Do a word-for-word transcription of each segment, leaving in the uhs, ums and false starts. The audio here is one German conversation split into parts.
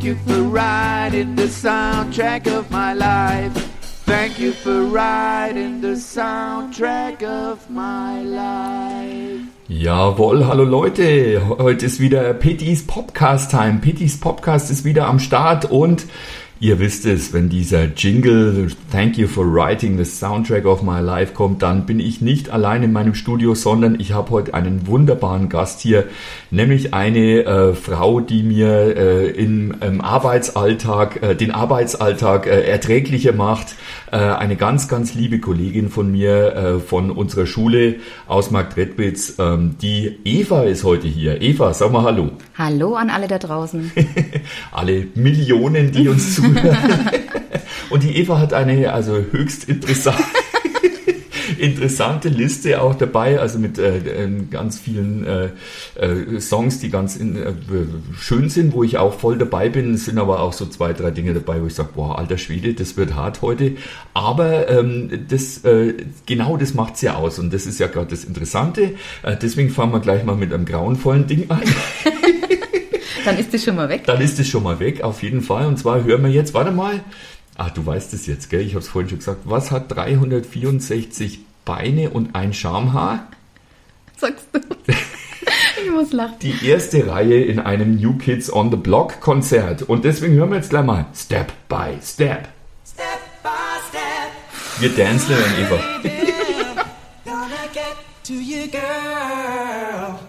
you for riding the soundtrack of my life. Thank you for riding the soundtrack of my life. Jawohl, hallo Leute, heute ist wieder Pittys Podcast Time. Pittys Podcast ist wieder am Start und ihr wisst es, wenn dieser Jingle Thank you for writing the soundtrack of my life kommt, dann bin ich nicht allein in meinem Studio, sondern ich habe heute einen wunderbaren Gast hier, nämlich eine äh, Frau, die mir äh, im, im Arbeitsalltag, äh, den Arbeitsalltag äh, erträglicher macht. Äh, eine ganz, ganz liebe Kollegin von mir, äh, von unserer Schule aus Marktredwitz. Ähm, die Eva ist heute hier. Eva, sag mal Hallo. Hallo an alle da draußen. Alle Millionen, die uns zuhören. Und die Eva hat eine also höchst interessante, interessante Liste auch dabei, also mit äh, ganz vielen äh, äh, Songs, die ganz in, äh, schön sind, wo ich auch voll dabei bin. Es sind aber auch so zwei, drei Dinge dabei, wo ich sage, boah, alter Schwede, das wird hart heute. Aber ähm, das äh, genau das macht's ja aus und das ist ja gerade das Interessante. Äh, deswegen fangen wir gleich mal mit einem grauenvollen Ding an. Dann ist es schon mal weg. Dann ist es schon mal weg, auf jeden Fall. Und zwar hören wir jetzt, warte mal, ach, du weißt es jetzt, gell? Ich habe es vorhin schon gesagt. Was hat dreihundertvierundsechzig Beine und ein Schamhaar? Sagst du? Ich muss lachen. Die erste Reihe in einem New Kids on the Block Konzert. Und deswegen hören wir jetzt gleich mal Step by Step. Step by Step. Wir dancen dann, Eva. Gonna get to you, girl.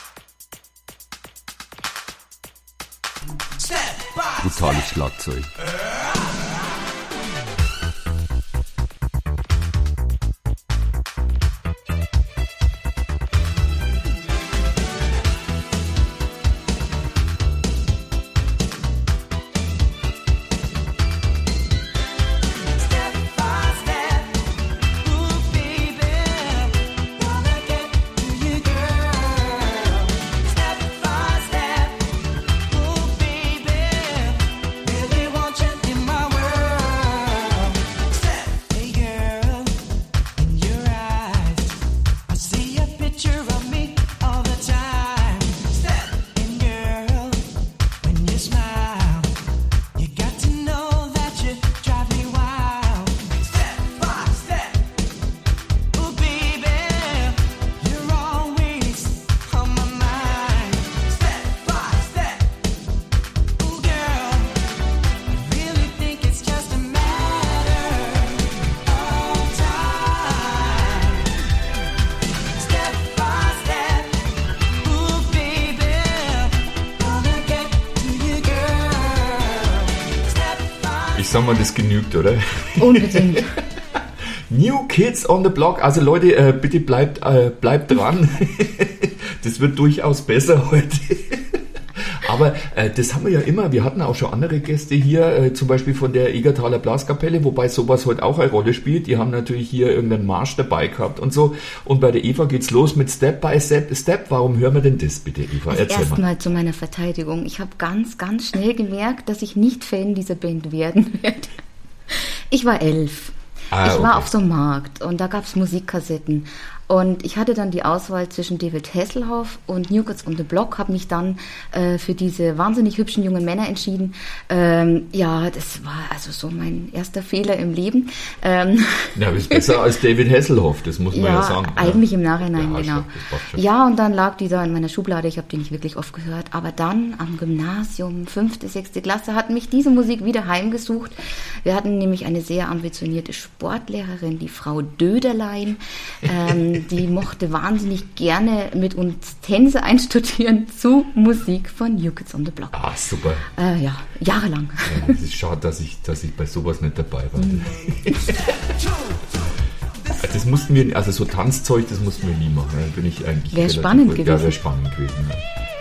Brutales Schlagzeug. Sagen wir, das genügt, oder? Unbedingt. New Kids on the Block. Also Leute, äh, bitte bleibt, äh, bleibt dran. Das wird durchaus besser heute. Aber äh, das haben wir ja immer. Wir hatten auch schon andere Gäste hier, äh, zum Beispiel von der Egertaler Blaskapelle, wobei sowas heute auch eine Rolle spielt. Die haben natürlich hier irgendeinen Marsch dabei gehabt und so. Und bei der Eva geht's los mit Step by Step. Step. Warum hören wir denn das bitte, Eva? Also Erzähl erstmal mal. zu meiner Verteidigung. Ich habe ganz, ganz schnell gemerkt, dass ich nicht Fan dieser Band werden werde. Ich war elf. Ah, ich war okay. auf so einem Markt und da gab's Musikkassetten. Und ich hatte dann die Auswahl zwischen David Hasselhoff und New Kids on the Block, habe mich dann äh, für diese wahnsinnig hübschen jungen Männer entschieden. Ähm, ja, das war also so mein erster Fehler im Leben. Ähm, Ja, ist besser als David Hasselhoff, das muss man ja, ja sagen. eigentlich ja. im Nachhinein, Ja, genau. das passt schon. Ja, und dann lag die da in meiner Schublade, ich habe die nicht wirklich oft gehört. Aber dann am Gymnasium, fünfte, sechste Klasse, hat mich diese Musik wieder heimgesucht. Wir hatten nämlich eine sehr ambitionierte Sportlehrerin, die Frau Döderlein, ähm, die mochte wahnsinnig gerne mit uns Tänze einstudieren zu Musik von New Kids on the Block. Ah, super. Äh, ja, jahrelang. Ja, es ist schade, dass ich, dass ich bei sowas nicht dabei war. Mhm. Das mussten wir, also so Tanzzeug, das mussten wir nie machen. Da bin ich eigentlich Wäre relativ spannend gut. gewesen. Ja, wäre spannend gewesen. Ja.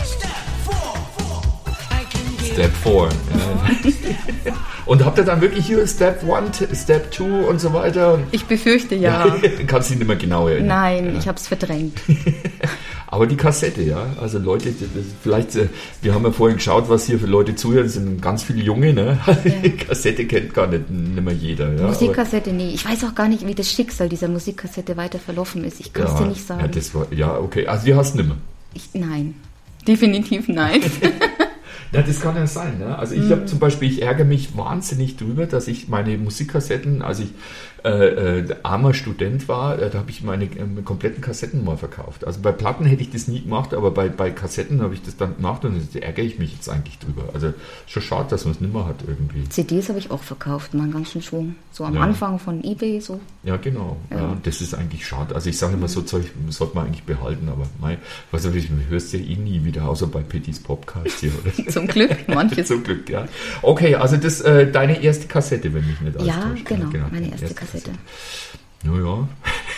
Step vier. Ja. Und habt ihr dann wirklich hier Step eins, Step zwei und so weiter? Ich befürchte ja. Kannst du dich nicht mehr genau erinnern? Nein, ja. ich habe es verdrängt. Aber die Kassette, ja, also Leute, das, vielleicht, wir haben ja vorhin geschaut, was hier für Leute zuhören, das sind ganz viele Junge, ne? Ja. Die Kassette kennt gar nicht, nicht mehr jeder. Ja? Musikkassette, nee. Ich weiß auch gar nicht, wie das Schicksal dieser Musikkassette weiter verlaufen ist. Ich kann es ja, dir nicht sagen. Ja, das war, ja, okay, also die hast du nicht mehr. Ich, nein, definitiv nein. Ja, das kann ja sein. Ne? Also ich Mhm. habe zum Beispiel, ich ärgere mich wahnsinnig drüber, dass ich meine Musikkassetten, als ich äh, äh, armer Student war, äh, da habe ich meine äh, kompletten Kassetten mal verkauft. Also bei Platten hätte ich das nie gemacht, aber bei, bei Kassetten habe ich das dann gemacht und da ärgere ich mich jetzt eigentlich drüber. Also schon schade, dass man es nicht mehr hat irgendwie. C Ds habe ich auch verkauft, mal einen ganzen Schwung. So am Ja. Anfang von eBay so. Ja, genau. Ja. Ja. Das ist eigentlich schade. Also ich sage immer, so Zeug sollte man eigentlich behalten, aber mei, was weiß ich, hörst ja eh nie wieder, außer bei Pittys Podcast hier, oder? Zum Glück, manches. Zum Glück, ja. Okay, also das äh, deine erste Kassette, wenn mich nicht alles Ja, täuscht. genau, meine deine erste Kassette. Naja,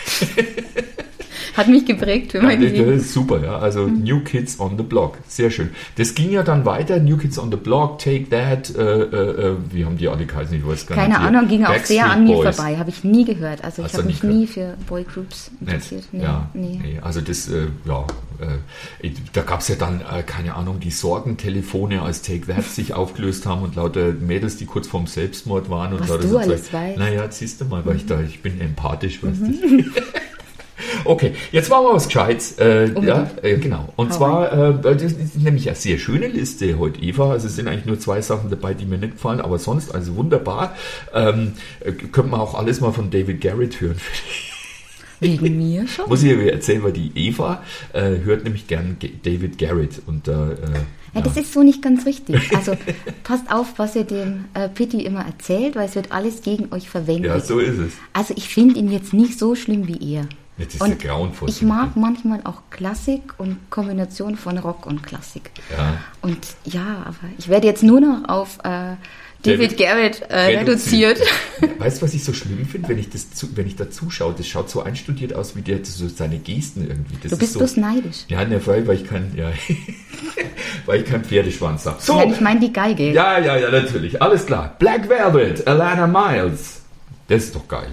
Hat mich geprägt für ja, mein das Leben. ist super, ja. Also New Kids on the Block, sehr schön. Das ging ja dann weiter, New Kids on the Block, Take That, äh, äh, wie haben die alle geheißen, ich weiß gar Keine nicht. hier. Ahnung, ging auch Backstreet sehr an mir Boys. vorbei, habe ich nie gehört. Also Hast ich du habe nie mich gehört? nie für Boygroups interessiert. Nicht? Ja, nee. nee. Also das, äh, ja, äh, da gab es ja dann, äh, keine Ahnung, die Sorgentelefone, als Take That sich aufgelöst haben und lauter Mädels, die kurz vorm Selbstmord waren. Und Was lauter du so alles Zeug. weißt. Naja, siehst du mal, weil ich da, ich bin empathisch, weißt du. Okay, jetzt machen wir was Gescheites. Äh, ja, äh, genau. Und Hau zwar, äh, das ist nämlich eine sehr schöne Liste heute, Eva. Also es sind eigentlich nur zwei Sachen dabei, die mir nicht gefallen, aber sonst also wunderbar. Ähm, äh, könnte man auch alles mal von David Garrett hören. Wegen mir schon? Muss ich dir erzählen, weil die Eva äh, hört nämlich gern G- David Garrett. Und, äh, äh, Ja, das ist so nicht ganz richtig. Also passt auf, was ihr dem äh, Pitti immer erzählt, weil es wird alles gegen euch verwendet. ja, so ist es. Also ich finde ihn jetzt nicht so schlimm wie ihr. Das ist Und ja grauenvoll. ich mag manchmal auch Klassik und Kombination von Rock und Klassik. Ja. Und ja, aber ich werde jetzt nur noch auf äh, David, David Garrett äh, reduziert. Weißt du, was ich so schlimm finde, wenn ich das zu, wenn ich da zuschaue? Das schaut so einstudiert aus, wie der so seine Gesten irgendwie. Das Du bist ist so, bloß neidisch. Ja, ne, weil, weil ich kein, ja, weil ich kein Pferdeschwanz habe. So, Ja, ich meine die Geige. ja, ja, ja, natürlich, alles klar. Black Velvet, Alana Miles. Das ist doch geil.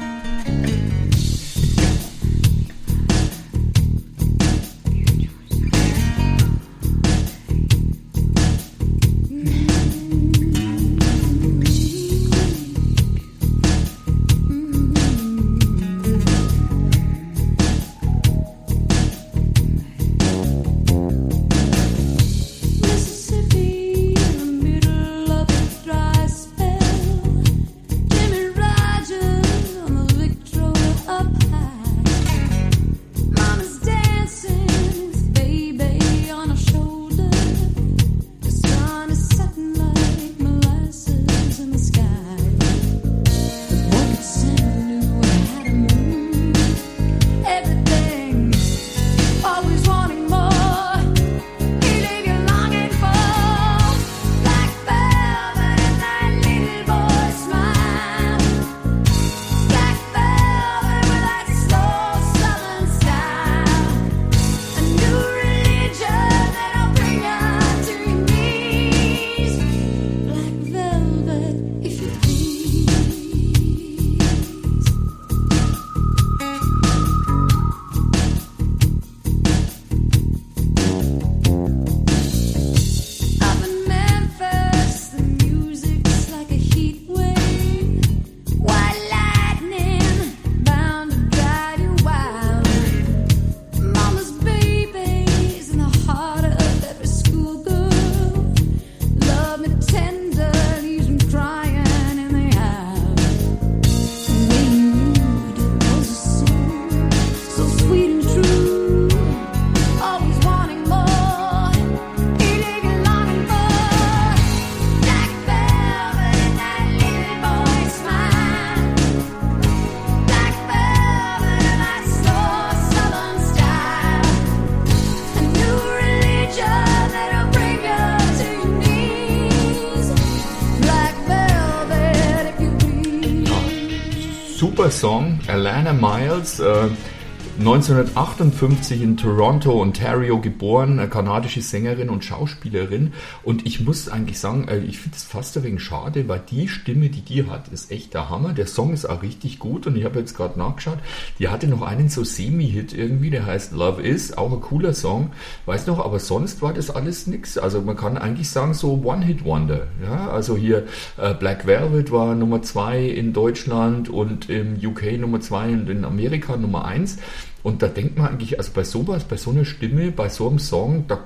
Mississippi, in the middle of a dry spell. Jimmy Rogers on the Victrola up high. Mama's dancing, his baby on her shoulder. The sun is setting like molasses in the sky. The one Santa knew had a moon. Everything, always wanting more. He leave you longing for black velvet and that little boy's smile. Black velvet with that slow southern style. A new religion that'll bring you to your knees. Black velvet, if you please. Up in Memphis, the music's like a heat wave. White lightning bound to drive you wild. Mama's baby's in the heart of every schoolgirl. Love me tender, leaves me crying in the aisle. The way you did was so, so sweet and true. Always wanting more. He leave you longing for black velvet and that little boy's smile. Black velvet and that slow southern style. A new religion that'll bring you to your knees. Black velvet, if you please. Super Song, Alana Miles, äh, neunzehnhundertachtundfünfzig in Toronto, Ontario geboren, eine kanadische Sängerin und Schauspielerin. Und ich muss eigentlich sagen, äh, ich finde es fast ein wenig schade, weil die Stimme, die die hat, ist echt der Hammer. Der Song ist auch richtig gut und ich habe jetzt gerade nachgeschaut, die hatte noch einen so Semi-Hit irgendwie, der heißt Love Is, auch ein cooler Song, weiß noch, aber sonst war das alles nix. Also man kann eigentlich sagen, so One-Hit-Wonder. Ja? Also hier äh, Black Velvet war Nummer zwei in Deutschland und im U K Nummer zwei und in Amerika Nummer eins. Und da denkt man eigentlich, also bei sowas, bei so einer Stimme, bei so einem Song, da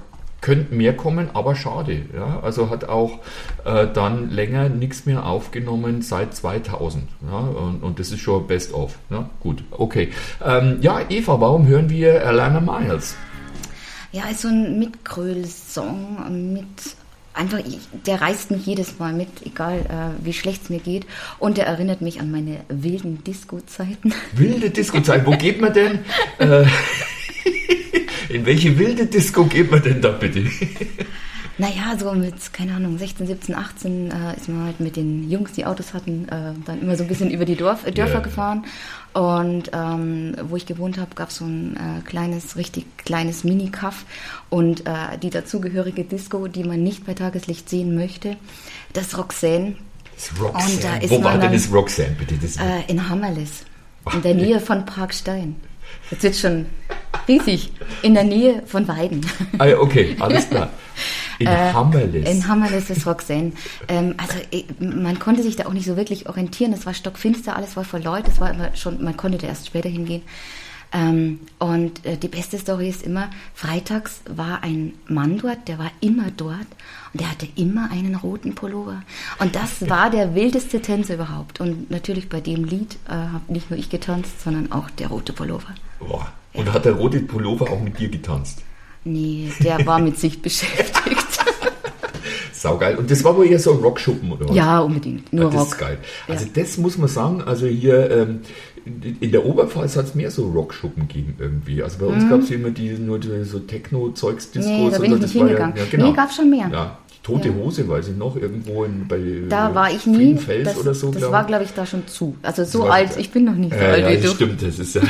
könnte mehr kommen, aber schade. Ja? Also hat auch äh, dann länger nichts mehr aufgenommen seit zweitausend. Ja? Und, und das ist schon Best of. Ja? Gut, okay. Ähm, ja, Eva, warum hören wir Alannah Myers? Ja, ist so ein Mitgröl-Song mit... Einfach, der reißt mich jedes Mal mit, egal äh, wie schlecht es mir geht. Und der erinnert mich an meine wilden Disco-Zeiten. Wilde Disco-Zeiten, wo geht man denn? Äh, in welche wilde Disco geht man denn da bitte? Naja, so mit, keine Ahnung, sechzehn, siebzehn, achtzehn äh, ist man halt mit den Jungs, die Autos hatten, äh, dann immer so ein bisschen über die Dorf, äh, Dörfer Yeah. gefahren. Und ähm, wo ich gewohnt habe, gab es so ein äh, kleines, richtig kleines Mini-Kaff. Und äh, die dazugehörige Disco, die man nicht bei Tageslicht sehen möchte, das Roxanne. Das Roxanne. Und da ist Wo man war denn dann, das Roxanne bitte? Das Äh, in Hammerlis, in der Nähe von Parkstein. Jetzt wird schon riesig, in der Nähe von Weiden. ah, ja, okay, alles klar. In Äh, Hammerlis. In Hammerlis ist Roxanne. Ähm, also eh, man konnte sich da auch nicht so wirklich orientieren. Es war stockfinster, alles war voll Leute. Es war immer schon, man konnte da erst später hingehen. Ähm, und äh, die beste Story ist immer, freitags war ein Mann dort, der war immer dort und der hatte immer einen roten Pullover. Und das war der wildeste Tänzer überhaupt. Und natürlich bei dem Lied äh, habe nicht nur ich getanzt, sondern auch der rote Pullover. Boah. Und hat der rote Pullover auch mit dir getanzt? Nee, der war mit sich beschäftigt. Saugeil. Und das war wohl eher so ein Rockschuppen, oder was? Ja, unbedingt. Nur Ja, das Rock. ist geil. Ja. Also das muss man sagen, also hier ähm, in der Oberpfalz hat es mehr so Rockschuppen gegeben irgendwie. Also bei uns Mhm. gab es immer die, nur die, so Techno-Zeugs-Discos. Nee, da bin und ich das nicht war hingegangen. Ja, ja, genau. Nee, gab's schon mehr. Ja, die Tote Ja. Hose, weiß ich noch, irgendwo in, bei Da war ich nie. Friedenfels Das, oder so, das glaub war, ich. glaube ich, da schon zu. Also so war- alt, ich bin noch nicht so Ja, alt ja, wie das du. stimmt, das ist ja...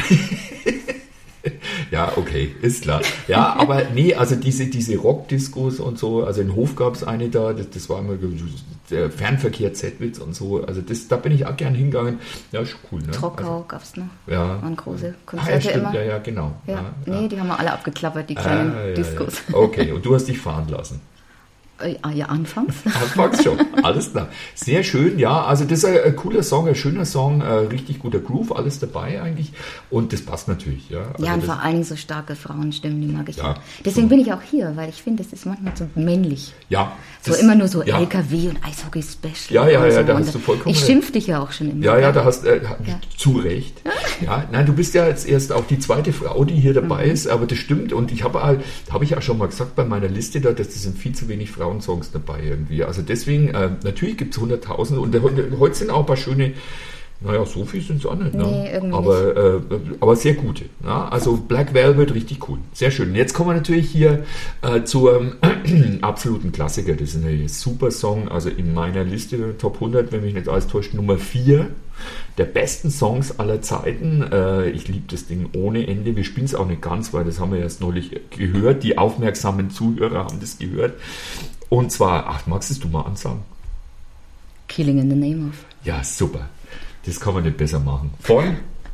Ja, okay, ist klar. Ja, aber nee, also diese, diese Rock-Discos und so, also in Hof gab es eine da, das, das war immer der Fernverkehr Z-Witz und so, also das, da bin ich auch gern hingegangen. Ja, ist schon cool, ne? Trockau gab es noch. Also, ja. Waren große Ah, ja, Konzerte stimmt, immer. ja, ja, genau. Ja, ja, nee, die haben wir alle abgeklappert, die Ah, kleinen ja, ja. Discos. Okay, und du hast dich fahren lassen. Äh, ah, ja, anfangs. Anfangs schon, alles klar. Sehr schön, ja, also das ist ein, ein cooler Song, ein schöner Song, äh, richtig guter Groove, alles dabei eigentlich und das passt natürlich. Ja, also Ja, und das, vor allen Dingen so starke Frauenstimmen, die mag ich Ja, ja. Deswegen so. bin ich auch hier, weil ich finde, das ist manchmal so männlich. ja, So das- immer nur so ja. L K W und Eishockey-Special. Ja, ja, und ja, so. da Und hast du vollkommen Ich recht. schimpf dich ja auch schon immer. Ja, ja, da hast äh, Ja. zu Recht. Ja, nein, du bist ja jetzt erst auch die zweite Frau, die hier dabei Mhm. ist, aber das stimmt und ich habe halt, habe ich auch schon mal gesagt bei meiner Liste da, dass das sind viel zu wenig Frauensongs dabei irgendwie. Also deswegen, äh, natürlich gibt es hunderttausend und heute heute sind auch ein paar schöne, naja, so viel sind es auch nicht, ne? Nee, irgendwie aber, äh, aber sehr gute. Ja? Also Black Velvet, richtig cool. Sehr schön. Jetzt kommen wir natürlich hier äh, zu einem absoluten Klassiker. Das ist ein super Song, also in meiner Liste Top hundert, wenn mich nicht alles täuscht, Nummer vier der besten Songs aller Zeiten. Äh, ich liebe das Ding ohne Ende. Wir spielen es auch nicht ganz, weil das haben wir erst neulich gehört. Die aufmerksamen Zuhörer haben das gehört. Und zwar, ach, magst es du mal ansagen? Killing in the Name of. Ja, super. Das kann man nicht besser machen. Von?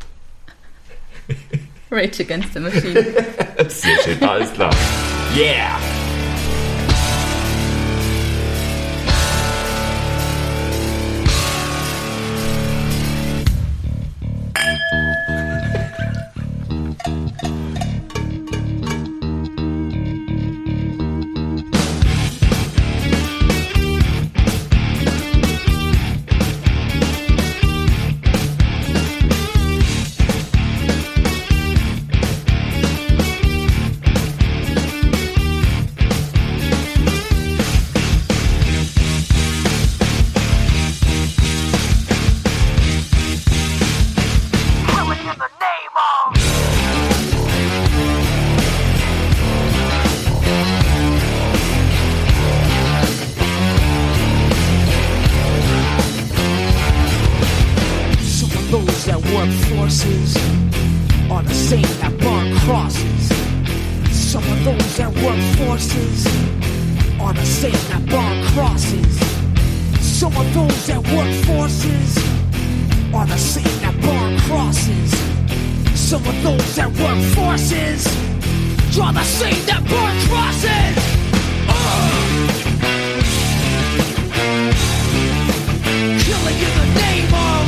Rage Against the Machine. Sehr schön, alles klar. Yeah! Some of those that work forces are the same that burn crosses. Some of those that work forces are the same that burn crosses. Some of those that work forces are the same that burn crosses. Some of those that work forces are the same that burn crosses. Killing in the name of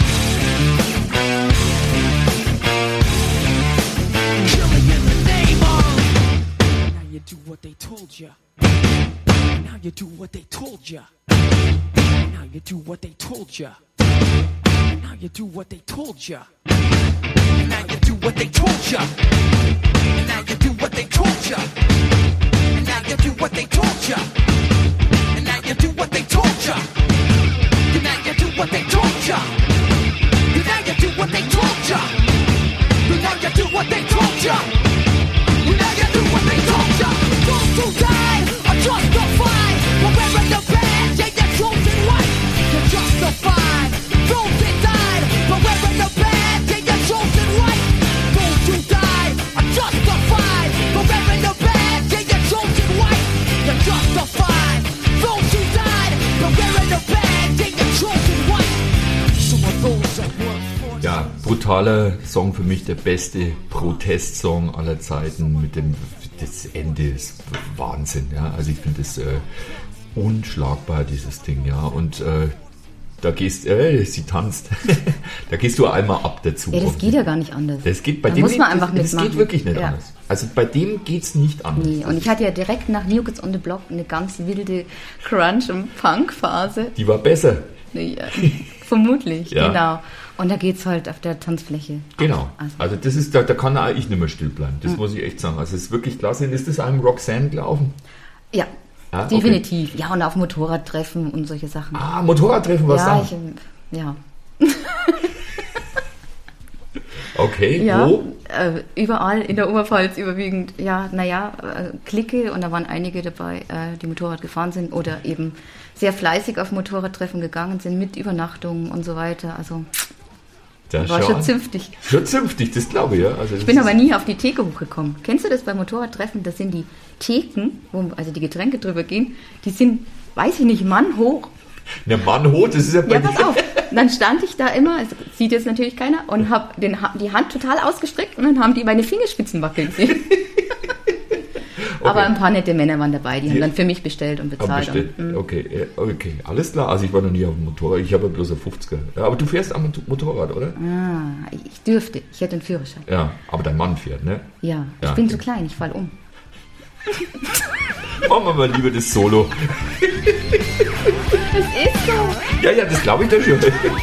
Killing in the name of Now you do what they told told you. And now you do what they told you. And now you do what they told you. And now you do what they told you. And now you do what they told you. And now you do what they told you. And now you do what they told you. And now you do what they told you. And now you do what they told you. And now you do what they told you. And now you do what they told you. And now you do what they told you. Those who died are justified for wearing the badge and you're chosen white. You're justified. Those that died for wearing the badge and you're chosen white. Those who died are justified for wearing the badge and you're chosen white. You're justified. Those who died for wearing the badge and you're chosen white. Some of those that work for Ja, brutaler Song, für mich der beste Protestsong aller Zeiten mit dem, das Ende ist Wahnsinn, ja, also ich finde das äh, unschlagbar, dieses Ding, ja, und äh, da gehst, äh, sie tanzt, da gehst du einmal ab dazu. Ja, das geht ja gar nicht anders. Das geht bei Da dem muss man nicht, einfach das, das mitmachen. geht wirklich nicht Ja. anders. Also bei dem geht's nicht anders. Nee, und ich hatte ja direkt nach New Kids on the Block eine ganz wilde Crunch- und Punk-Phase. Die war besser. Ja, vermutlich, Ja. genau. Und da geht's halt auf der Tanzfläche. Genau. Also, Also das ist, da, da kann auch ich nicht mehr still bleiben. Das muss ich echt sagen. Also es ist wirklich klasse. Und ist das einem Roxanne gelaufen? ja, Ah, okay. definitiv. Ja, und auf Motorradtreffen und solche Sachen. Ah, Motorradtreffen, was ja, da? ich, ähm, ja. Okay, Ja, wo? äh, überall in der Oberpfalz überwiegend, ja, naja, äh, Clique und da waren einige dabei, äh, die Motorrad gefahren sind oder eben sehr fleißig auf Motorradtreffen gegangen sind mit Übernachtungen und so weiter. Also Da war schau schon an. zünftig. Schon zünftig, das glaube ich, ja. Also das Ich bin ist- aber nie auf die Theke hochgekommen. Kennst du das bei Motorradtreffen? Das sind die Theken, wo also die Getränke drüber gehen, die sind, weiß ich nicht, Mann hoch. Der Mann hoch, das ist ja bei Ja, pass dir- auf. Dann stand ich da immer, das sieht jetzt natürlich keiner, und habe die Hand total ausgestreckt und dann haben die meine Fingerspitzen wackeln sehen. Aber ein paar nette Männer waren dabei, die haben Die- dann für mich bestellt und Haben bezahlt. bestellt. Und, mm. Okay, ja, okay, alles klar. Also ich war noch nie auf dem Motorrad, ich habe ja bloß ein fünfziger. Ja, aber du fährst am Motorrad, oder? ah, ich dürfte, ich hätte einen Führerschein. Ja, aber dein Mann fährt, ne? Ja, ich Ja. bin zu klein, ich fall um. Machen wir mal lieber das Solo. Das ist so. Ja, ja, das glaube ich doch schon.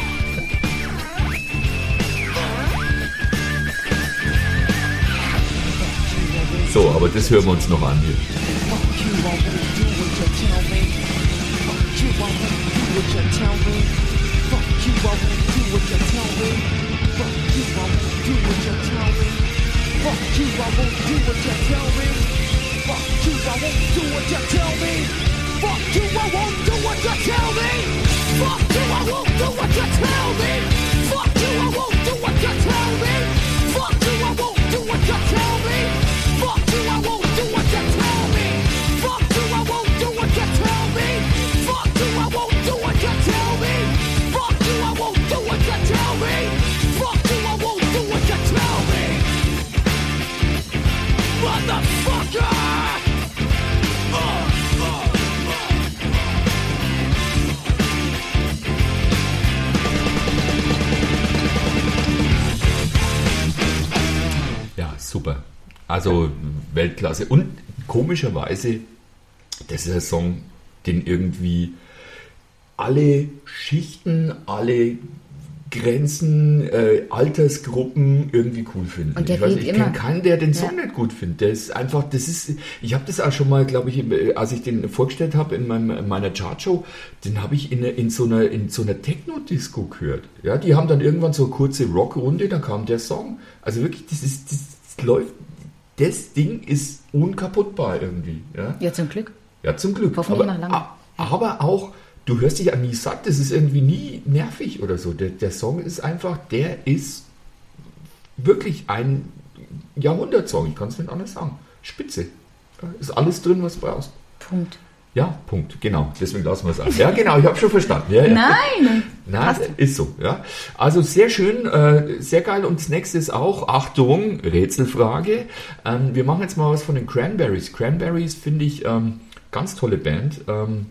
So, aber das hören wir uns noch an hier. Fuck you, I won't do what you tell me. Fuck you, I won't do what you tell me. Fuck you, I won't do what you tell me. Fuck you, I won't do what you tell me. Fuck you, I won't do what you tell me. Fuck you, I won't do what you tell me. Fuck you, I won't do what you tell me. Fuck you, I won't do what you tell me. Fuck you, I won't do what you tell me. Fuck you, I won't do what you tell me. Fuck you, I won't do what you tell me. Fuck you, I won't do what you tell me. Fuck you, I won't do what you tell me. Fuck you, I won't do what you tell me. Fuck you, I won't do what you tell me. Motherfucker! Uh, uh, uh. Ja, super. Also Weltklasse. Und komischerweise, das ist ein Song, den irgendwie alle Schichten, alle Grenzen, äh, Altersgruppen irgendwie cool finden. Und der ich weiß, geht ich immer. kenne keinen, der den Song Ja. nicht gut findet. Der ist einfach, das ist, ich habe das auch schon mal, glaube ich, als ich den vorgestellt habe in, meinem, in meiner Chartshow, den habe ich in, in so einer, in so einer Techno-Disco gehört. Ja, die haben dann irgendwann so eine kurze Rockrunde, da kam der Song. Also wirklich, das ist, das, das läuft, das Ding ist unkaputtbar irgendwie. Ja, Ja, zum Glück. ja zum Glück. Hoffentlich aber, noch lange. a- aber auch, du hörst dich ja nie satt, das ist irgendwie nie nervig oder so. Der, der Song ist einfach, der ist wirklich ein Jahrhundertsong, ich kann es nicht anders sagen. Spitze. Da ist alles drin, was du brauchst. Punkt. Ja, Punkt, genau. Deswegen lassen wir es an. Ja, genau, ich habe schon verstanden. Ja, ja. Nein! Nein, Passt. ist so, ja. Also sehr schön, äh, sehr geil. Und das nächste ist auch, Achtung, Rätselfrage. Ähm, wir machen jetzt mal was von den Cranberries. Cranberries finde ich ähm, ganz tolle Band ähm,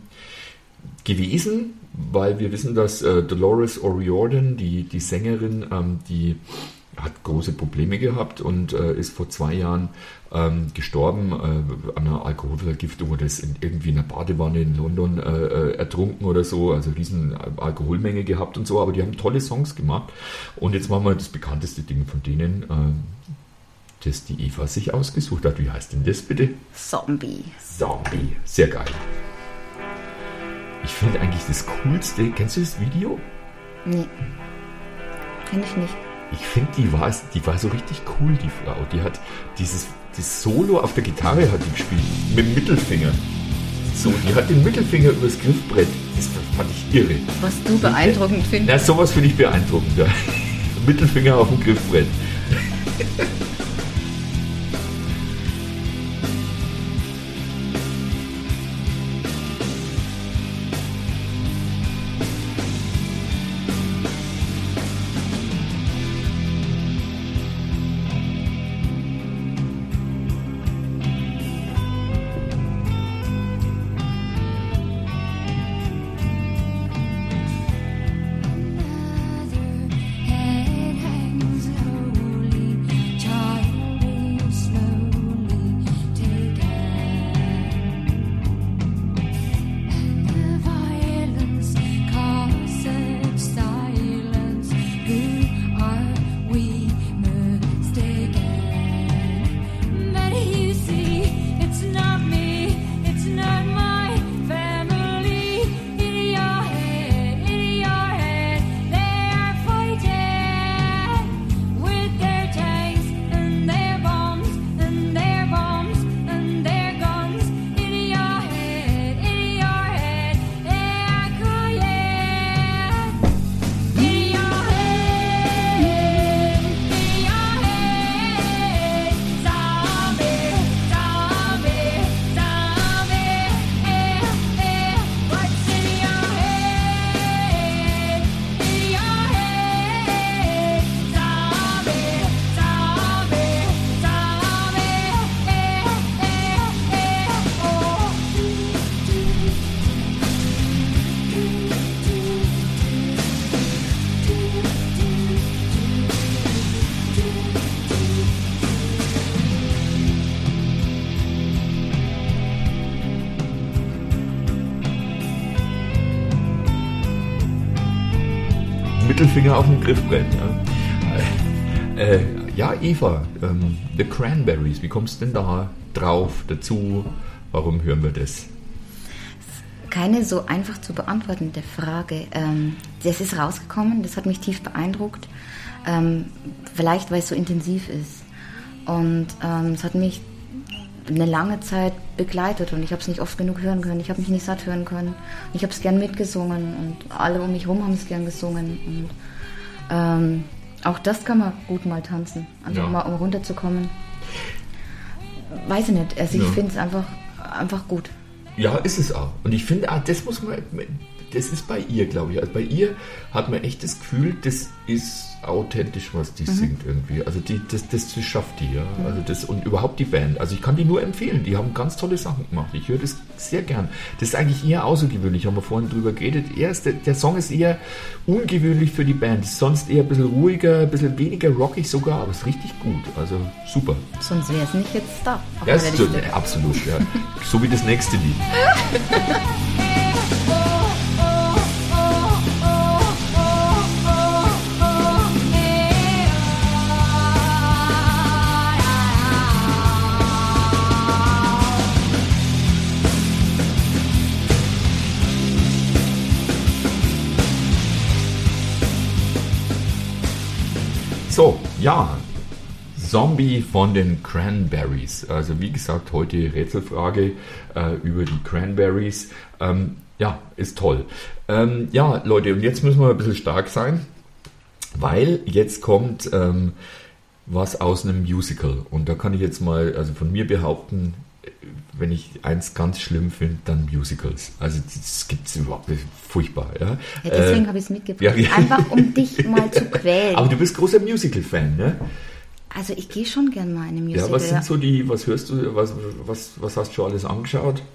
gewesen, weil wir wissen, dass äh, Dolores O'Riordan, die, die Sängerin, ähm, die hat große Probleme gehabt und äh, ist vor zwei Jahren ähm, gestorben äh, an einer Alkoholvergiftung oder ist in, irgendwie in einer Badewanne in London äh, ertrunken oder so, also riesen Alkoholmenge gehabt und so, aber die haben tolle Songs gemacht und jetzt machen wir das bekannteste Ding von denen, äh, das die Eva sich ausgesucht hat. Wie heißt denn das bitte? Zombie. Zombie, sehr geil. Ich finde eigentlich das Coolste, kennst du das Video? Nee, kenn ich nicht. Ich finde, die war, die war so richtig cool, die Frau. Die hat dieses das Solo auf der Gitarre hat die gespielt, mit dem Mittelfinger. So, die hat den Mittelfinger übers Griffbrett. Das fand ich irre. Was du beeindruckend findest. Na, sowas finde ich beeindruckend, ja. Mittelfinger auf dem Griffbrett. Head hangs slowly, child is slowly taken, and the violence causes silence. Who are we mistaken? But you see, it's not me, it's not my family. In your head, in your head, they are fighting with their tanks and their bombs and their bombs and their guns. In your head, in your head, they are crying. In your head, in your head, zombie, zombie, zombie. Eh, eh, what's in your head? In your head, zombie, zombie, zombie. Eh, eh, eh, oh. Mittelfinger auf dem Griffbrett. Ja, äh, äh, ja Eva, ähm, The Cranberries, wie kommst du denn da drauf, dazu? Warum hören wir das? Keine so einfach zu beantwortende Frage. Ähm, das ist rausgekommen, das hat mich tief beeindruckt. Ähm, vielleicht, weil es so intensiv ist. Und ähm, es hat mich eine lange Zeit begleitet und ich habe es nicht oft genug hören können. Ich habe mich nicht satt hören können. Und ich habe es gern mitgesungen und alle um mich herum haben es gern gesungen. Und ähm, auch das kann man gut mal tanzen, einfach Ja. mal um runterzukommen. Weiß ich nicht, also ich Ja. finde es einfach, einfach gut. Ja, ist es auch. Und ich finde, ah, das muss man, das ist bei ihr, glaube ich. Also bei ihr hat man echt das Gefühl, das ist authentisch, was die singt irgendwie. Also die, das, das, das schafft die, ja. Also das, und überhaupt die Band. Also ich kann die nur empfehlen. Die haben ganz tolle Sachen gemacht. Ich höre das sehr gern. Das ist eigentlich eher außergewöhnlich, haben wir vorhin drüber geredet. Erst, der, der Song ist eher ungewöhnlich für die Band. Ist sonst eher ein bisschen ruhiger, ein bisschen weniger rockig sogar, aber ist richtig gut. Also super. Sonst wäre es nicht jetzt da. auf Ja, meiner ist so, Liste. absolut, ja. So wie das nächste Lied. So, ja, Zombie von den Cranberries. Also wie gesagt, heute Rätselfrage äh, über die Cranberries. Ähm, ja, ist toll. Ähm, ja, Leute, und jetzt müssen wir ein bisschen stark sein, weil jetzt kommt ähm, was aus einem Musical. Und da kann ich jetzt mal also von mir behaupten, wenn ich eins ganz schlimm finde, dann Musicals. Also das gibt es überhaupt nicht. Furchtbar. Ja, Ja, deswegen Äh, habe ich es mitgebracht. ja, ja. Einfach um dich mal zu quälen. aber du bist großer Musical-Fan, ne? Also ich gehe schon gern mal in eine Musical. Ja, was sind so die, was hörst du, was, was, was hast du schon alles angeschaut?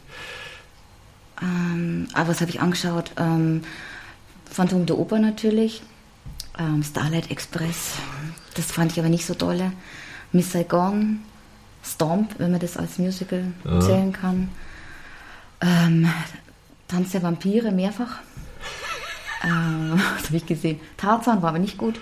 Ähm, aber was habe ich angeschaut? Ähm, Phantom der Oper natürlich, ähm, Starlight Express, das fand ich aber nicht so dolle. Miss Saigon, Stomp, wenn man das als Musical Ja. zählen kann. Ähm, Tanz der Vampire mehrfach. ähm, das habe ich gesehen. Tarzan war aber nicht gut.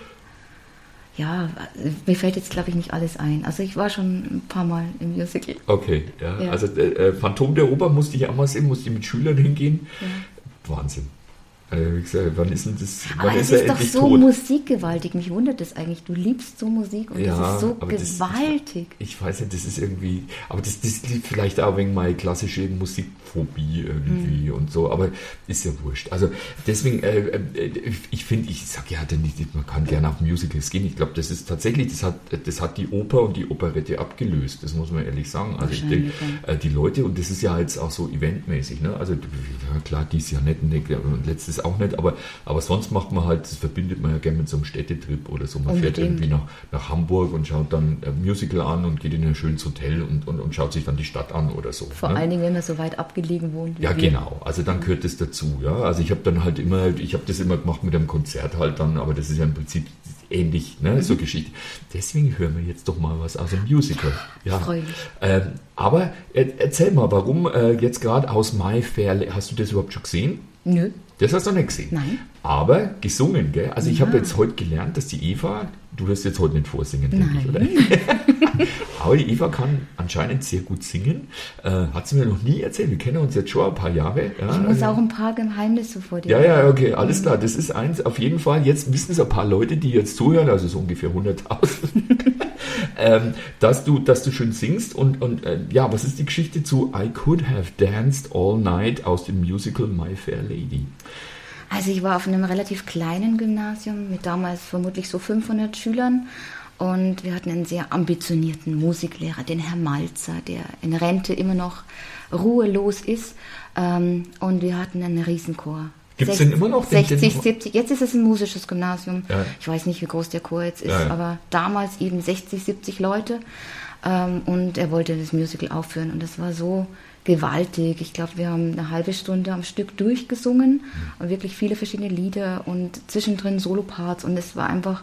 Ja, mir fällt jetzt, glaube ich, nicht alles ein. Also ich war schon ein paar Mal im Musical. Okay, ja. Ja. Also äh, Phantom der Oper musste ich auch mal sehen, musste ich mit Schülern hingehen. Ja. Wahnsinn. Also, wie gesagt, wann ist denn das? Aber Wann es ist er ist doch endlich so tot? musikgewaltig. Mich wundert das eigentlich. Du liebst so Musik und Ja, das ist so aber das- gewaltig. Ich weiß nicht, das ist irgendwie, aber das, das liegt vielleicht auch wegen meiner klassischen Musikphobie irgendwie Mhm. und so, aber ist ja wurscht. Also deswegen, äh, äh, ich finde, ich sage ja, denn nicht, man kann gerne auf Musicals gehen. Ich glaube, das ist tatsächlich, das hat, das hat die Oper und die Operette abgelöst, das muss man ehrlich sagen. Also ich denke, Wahrscheinlich, äh, die Leute, und das ist ja jetzt auch so eventmäßig, ne? Also ja, klar, dies Jahr nicht und letztes auch nicht, aber, aber sonst macht man halt, das verbindet man ja gerne mit so einem Städtetrip oder so. Man fährt Unbedingt. irgendwie nach, nach Hamburg und schaut dann ein Musical an und geht in ein schönes Hotel und, und, und schaut sich dann die Stadt an oder so. Vor ne? allen Dingen, wenn man so weit abgelegen wohnt. wie Ja, wir. genau. Also dann gehört das dazu. Ja, also ich habe dann halt immer, ich habe das immer gemacht mit einem Konzert halt dann, aber das ist ja im Prinzip ähnlich, ne, Mhm. so Geschichte. Deswegen hören wir jetzt doch mal was aus dem Musical. Ja. Freu mich. Ähm, aber er, erzähl mal, warum äh, jetzt gerade aus My Fair La- hast du das überhaupt schon gesehen? Nö. Das hast du noch nicht gesehen. Nein. Aber gesungen, gell? Also ich Ja. habe jetzt heute gelernt, dass die Eva, du wirst jetzt heute nicht vorsingen, denke ich, oder? Nein. Aber die Eva kann anscheinend sehr gut singen. Äh, hat sie mir noch nie erzählt. Wir kennen uns jetzt schon ein paar Jahre. Ja, Ich muss also- auch ein paar Geheimnisse vor dir. ja, ja, okay, alles klar. Das ist eins. Auf jeden Fall, jetzt wissen es ein paar Leute, die jetzt zuhören, also so ungefähr hunderttausend, ähm, dass du, dass du schön singst. Und, und äh, ja, was ist die Geschichte zu I Could Have Danced All Night aus dem Musical My Fair Lady? Also ich war auf einem relativ kleinen Gymnasium mit damals vermutlich so fünfhundert Schülern und wir hatten einen sehr ambitionierten Musiklehrer, den Herr Malzer, der in Rente immer noch ruhelos ist, ähm, und wir hatten einen Riesenchor. Gibt's Sech- den immer noch, den- den- sechzig, siebzig, jetzt ist es ein musisches Gymnasium. Ja. Ich weiß nicht, wie groß der Chor jetzt ist, Ja, ja. aber damals eben sechzig, siebzig Leute, ähm, und er wollte das Musical aufführen und das war so gewaltig. Ich glaube, wir haben eine halbe Stunde am Stück durchgesungen und wirklich viele verschiedene Lieder und zwischendrin Soloparts und es war einfach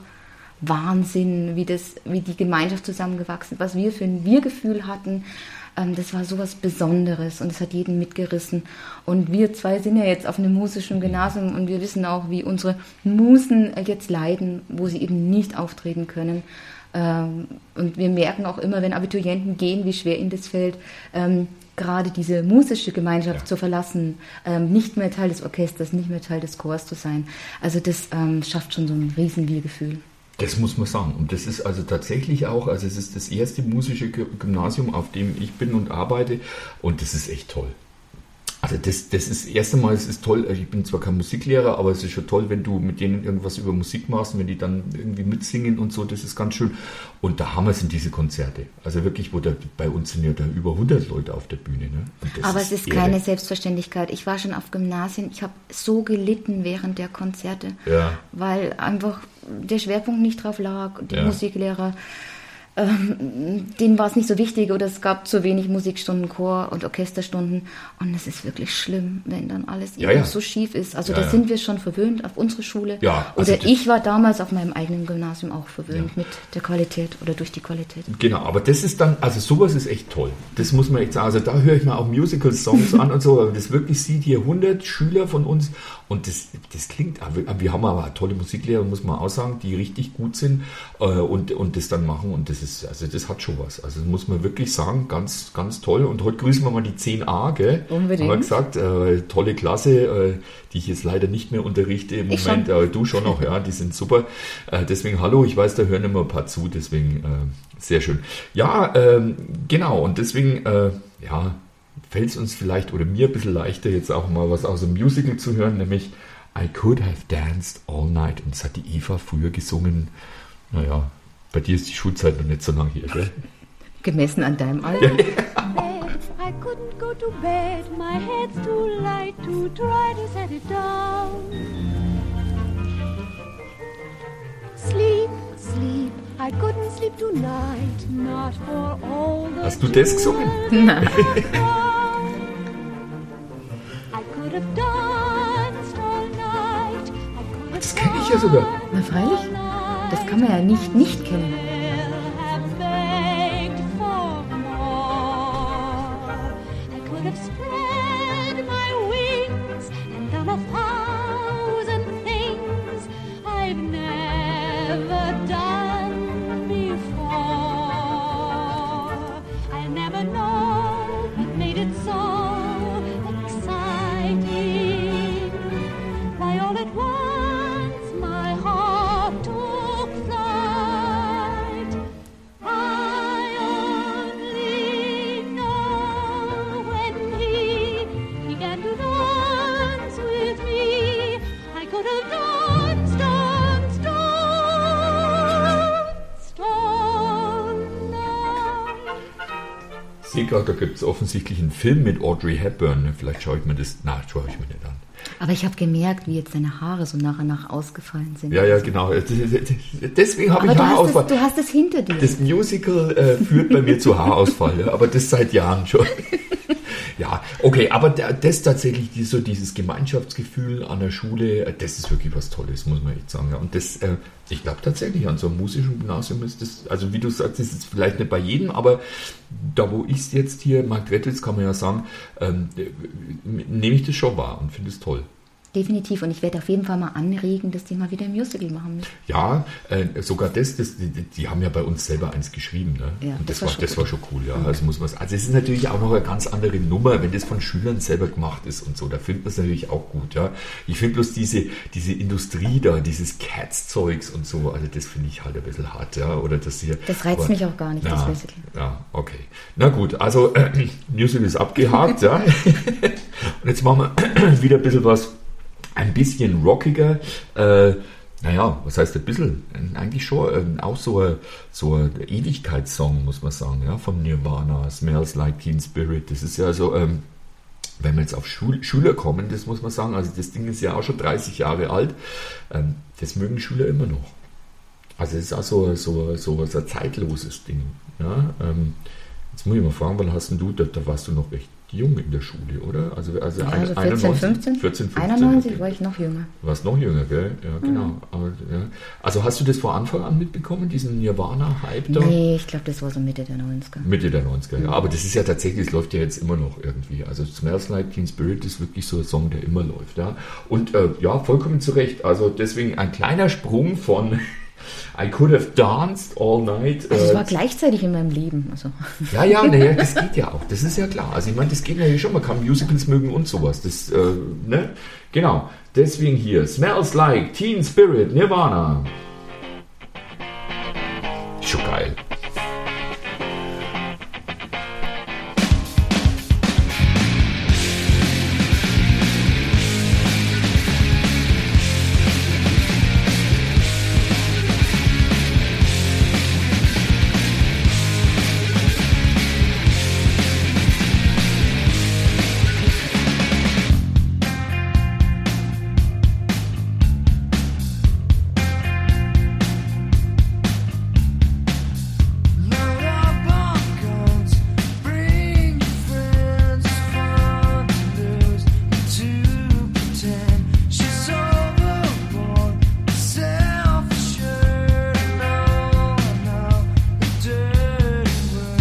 Wahnsinn, wie das, wie die Gemeinschaft zusammengewachsen, was wir für ein Wir-Gefühl hatten. Ähm, das war sowas Besonderes und es hat jeden mitgerissen. Und wir zwei sind ja jetzt auf einem musischen Gymnasium und wir wissen auch, wie unsere Musen jetzt leiden, wo sie eben nicht auftreten können. Ähm, und wir merken auch immer, wenn Abiturienten gehen, wie schwer ihnen das fällt, ähm, gerade diese musische Gemeinschaft Ja. zu verlassen, ähm, nicht mehr Teil des Orchesters, nicht mehr Teil des Chors zu sein. Also das ähm, schafft schon so ein riesen Wir-Gefühl. Das muss man sagen. Und das ist also tatsächlich auch, also es ist das erste musische Gy- Gymnasium, auf dem ich bin und arbeite. Und das ist echt toll. Also das, das ist das erste Mal, es ist toll, ich bin zwar kein Musiklehrer, aber es ist schon toll, wenn du mit denen irgendwas über Musik machst, wenn die dann irgendwie mitsingen und so, das ist ganz schön. Und der Hammer sind diese Konzerte. Also wirklich, wo da, bei uns sind ja da über hundert Leute auf der Bühne. Ne? Und das Aber es ist irre. keine Selbstverständlichkeit. Ich war schon auf Gymnasien, ich habe so gelitten während der Konzerte, Ja. weil einfach der Schwerpunkt nicht drauf lag. Die Ja. Musiklehrer, ähm, denen war es nicht so wichtig oder es gab zu wenig Musikstunden, Chor- und Orchesterstunden. Und es ist wirklich schlimm, wenn dann alles Ja, eben ja. so schief ist. Also Ja, da ja. sind wir schon verwöhnt auf unsere Schule. Ja, also oder das- ich war damals auf meinem eigenen Gymnasium auch verwöhnt Ja. mit der Qualität oder durch die Qualität. Genau, aber das ist dann, also sowas ist echt toll. Das muss man echt sagen. Also da höre ich mir auch Musical-Songs an und so, aber das wirklich sieht hier hundert Schüler von uns und das, das klingt, aber wir haben aber tolle Musiklehrer, muss man auch sagen, die richtig gut sind äh, und, und das dann machen und das ist, also das hat schon was. Also das muss man wirklich sagen, ganz, ganz toll. Und heute grüßen wir mal die zehn a, gell? Unbedingt. Haben wir gesagt, äh, tolle Klasse, äh, die ich jetzt leider nicht mehr unterrichte im Ich Moment, schon. aber du schon noch, ja, die sind super. Äh, deswegen hallo, ich weiß, da hören immer ein paar zu, deswegen äh, sehr schön. Ja, ähm, genau, und deswegen, äh, ja, fällt es uns vielleicht oder mir ein bisschen leichter, jetzt auch mal was aus dem Musical zu hören, nämlich I Could Have Danced All Night. Und das hat die Eva früher gesungen. Naja, bei dir ist die Schulzeit noch nicht so lang hier, gell? Gemessen an deinem Alter. bed. I couldn't go to bed. My head's too light to try to set it down. Sleep, sleep. I couldn't sleep tonight. Not for all the Hast du das gesungen? Nein. I could have danced all night. I could have Das kenn ich ja sogar. Na freilich. Das kann man ja nicht nicht kennen. have begged for more. I could have spread my wings and done a thousand things I've never done before. I never know what made it so exciting. Why all at once my heart took flight. I only know when he began to dance with me, I could have danced, danced, danced all night. Ich sehe gerade, da gibt es offensichtlich einen Film mit Audrey Hepburn. Ne? Vielleicht schaue ich mir das, na, schaue ich mir nicht an. Aber ich habe gemerkt, wie jetzt deine Haare so nach und nach ausgefallen sind. Ja, ja, genau. Deswegen habe Aber ich du hast, Haarausfall. es, du hast es hinter dir. Das Musical äh, führt bei mir zu Haarausfall, ja, aber das seit Jahren schon. Ja, okay, aber da- das tatsächlich, die- so dieses Gemeinschaftsgefühl an der Schule, äh, das ist wirklich was Tolles, muss man echt sagen. Ja. Und das, äh, ich glaube tatsächlich, an so einem musischen Gymnasium ist das, also wie du sagst, das ist vielleicht nicht bei jedem, aber da wo ich es jetzt hier, Margrethe, kann man ja sagen, ähm, äh, nehme ich das schon wahr und finde es toll. Definitiv. Und ich werde auf jeden Fall mal anregen, dass die mal wieder ein Musical machen müssen. Ja, äh, sogar das, das die, die haben ja bei uns selber eins geschrieben. Ne? Ja, und das, das war, war schon das gut. war schon cool, ja. Also muss man also es ist natürlich auch noch eine ganz andere Nummer, wenn das von Schülern selber gemacht ist und so. Da findet man es natürlich auch gut, ja. Ich finde bloß diese, diese Industrie da, dieses Cats-Zeugs und so, also das finde ich halt ein bisschen hart, ja. Oder das hier. Das reizt aber- mich auch gar nicht, ja, das Musical. Ja, okay. Na gut, also äh, Musical ist abgehakt, ja. Und jetzt machen wir wieder ein bisschen was, ein bisschen rockiger. Äh, naja, was heißt ein bisschen? Eigentlich schon äh, auch so ein, so ein Ewigkeitssong, muss man sagen, ja, von Nirvana, Smells Like Teen Spirit. Das ist ja so, ähm, wenn wir jetzt auf Schul Schüler kommen, das muss man sagen, also das Ding ist ja auch schon dreißig Jahre alt, ähm, das mögen Schüler immer noch. Also es ist auch so, so, so, so ein zeitloses Ding. Ja? Ähm, jetzt muss ich mal fragen, wann hast denn du, da, da warst du noch recht jung in der Schule, oder? Also, also, Ja, ein- also vierzehn, einundneunzig, fünfzehn? vierzehn, fünfzehn, einundneunzig okay. war ich noch jünger. Du warst noch jünger, gell? Ja, genau. Aber, ja. Also hast du das von Anfang an mitbekommen, diesen Nirvana-Hype da? Nee, ich glaube, das war so Mitte der neunziger. Mitte der neunziger, ja. Aber das ist ja tatsächlich, es läuft ja jetzt immer noch irgendwie. Also Smells Like Teen Spirit ist wirklich so ein Song, der immer läuft, ja. Und äh, ja, vollkommen zu Recht. Also deswegen ein kleiner Sprung von I Could Have Danced All Night. Also es äh, war gleichzeitig in meinem Leben. Also. Ja, ja, naja, das geht ja auch. Das ist ja klar. Also ich meine, das geht natürlich schon. Man kann Musicals mögen und sowas. Das, äh, ne? Genau. Deswegen hier. Smells Like Teen Spirit, Nirvana. Schon geil. Load up on guns, bring your friends, fun to lose, to pretend she's overboard, self-assured, no, no, the dirty word.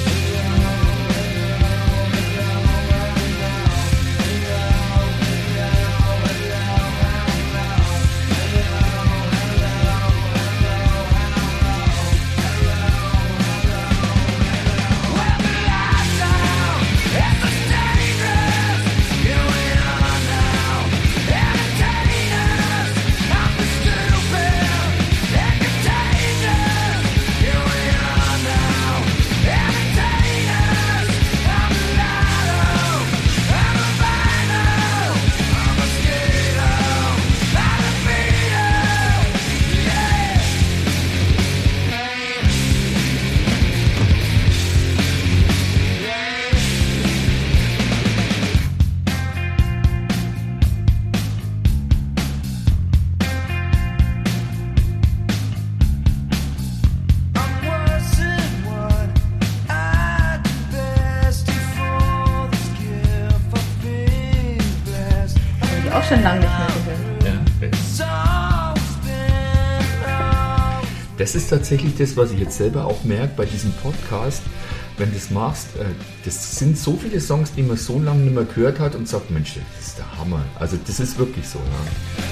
I'm worse than what I do best before this gift of being blessed. Habe ich auch schon lange nicht mehr gehört. Ja. It's always been, das ist tatsächlich das, was ich jetzt selber auch merke bei diesem Podcast. Wenn du das machst, äh, das sind so viele Songs, die man so lange nicht mehr gehört hat und sagt, Mensch, das ist der Hammer. Also das ist wirklich so. Ja.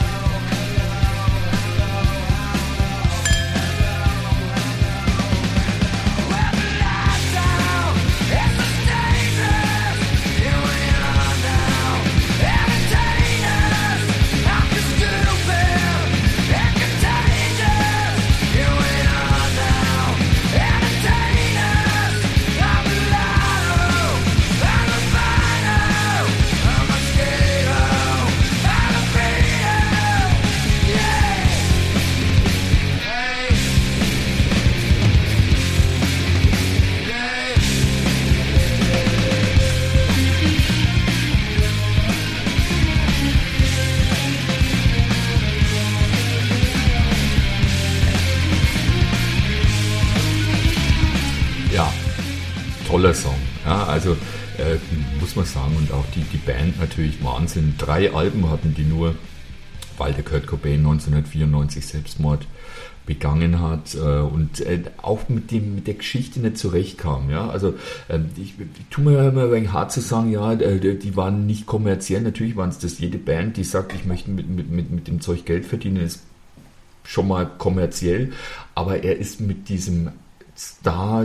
Toller Song, ja, also äh, muss man sagen, und auch die, die Band natürlich Wahnsinn. Drei Alben hatten die nur, weil der Kurt Cobain neunzehnhundertvierundneunzig Selbstmord begangen hat äh, und äh, auch mit dem mit der Geschichte nicht zurechtkam. Ja? Also äh, ich, ich tue mir immer ein wenig hart zu sagen, ja, äh, die waren nicht kommerziell. Natürlich waren es das, jede Band, die sagt, ich möchte mit, mit, mit, mit dem Zeug Geld verdienen, ist schon mal kommerziell, aber er ist mit diesem Star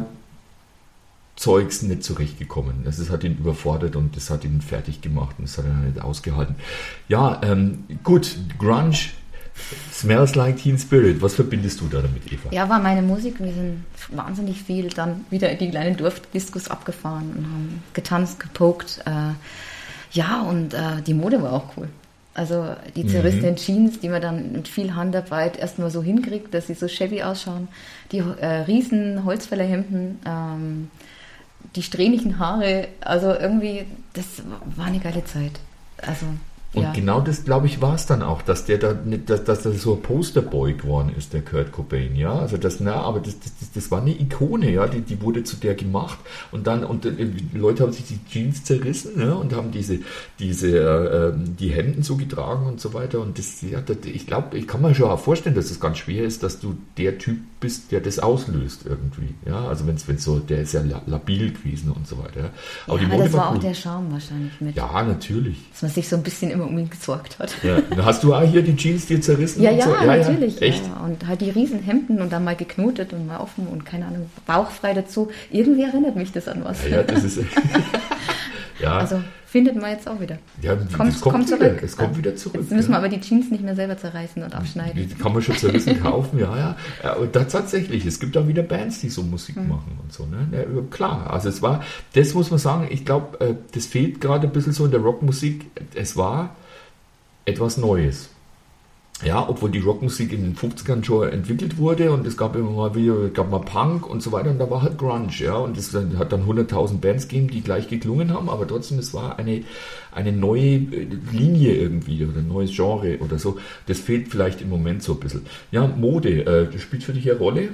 Zeugs nicht zurechtgekommen. Das ist, hat ihn überfordert und das hat ihn fertig gemacht und das hat er nicht ausgehalten. Ja, ähm, gut, Grunge, Smells Like Teen Spirit. Was verbindest du da damit, Eva? Ja, war meine Musik. Wir sind wahnsinnig viel dann wieder in die kleinen Dorfdiskos abgefahren und haben getanzt, gepokt. Äh, ja, und äh, die Mode war auch cool. Also die zerrissenen mhm. Jeans, die man dann mit viel Handarbeit erstmal so hinkriegt, dass sie so shabby ausschauen. Die äh, riesen Holzfällerhemden, ähm, die strähnigen Haare, also irgendwie, das war eine geile Zeit. Also, und ja. genau das, glaube ich, war es dann auch, dass der da nicht, dass, dass das so ein Posterboy geworden ist, der Kurt Cobain, ja, also das, na, aber das, das, das war eine Ikone, ja, die, die wurde zu der gemacht und dann, und äh, die Leute haben sich die Jeans zerrissen, ja, und haben diese, diese, äh, die Hemden so getragen und so weiter und das, ja, das, ich glaube, ich kann mir schon auch vorstellen, dass es ganz schwer ist, dass du der Typ bist, der das auslöst irgendwie, ja, also wenn es so, der ist ja labil gewesen und so weiter, ja. Aber, ja, die aber Mode das war war auch cool. der Charme wahrscheinlich mit. Ja, natürlich. Dass man sich so ein bisschen immer um ihn gesorgt hat. Ja. Hast du auch hier die Jeans dir zerrissen? Ja, und ja, so? ja, natürlich. Ja, echt? Ja. Und halt die riesen Hemden und dann mal geknotet und mal offen und keine Ahnung, bauchfrei dazu. Irgendwie erinnert mich das an was. Ja, das ist... ja. Also findet man jetzt auch wieder. Ja, kommt, es kommt, kommt wieder. zurück. Es kommt wieder zurück. Jetzt müssen wir ja. aber die Jeans nicht mehr selber zerreißen und abschneiden. Die kann man schon zerrissen kaufen, ja, ja. ja und da tatsächlich, es gibt auch wieder Bands, die so Musik mhm. machen und so. Ne? Ja, klar, also es war, das muss man sagen, ich glaube, das fehlt gerade ein bisschen so in der Rockmusik. Es war etwas Neues. Ja, obwohl die Rockmusik in den fünfzigern schon entwickelt wurde und es gab immer mal wieder, es gab mal Punk und so weiter und da war halt Grunge, ja, und es hat dann hunderttausend Bands gegeben, die gleich geklungen haben, aber trotzdem, es war eine, eine neue Linie irgendwie oder ein neues Genre oder so. Das fehlt vielleicht im Moment so ein bisschen. Ja, Mode, äh, das spielt für dich eine Rolle?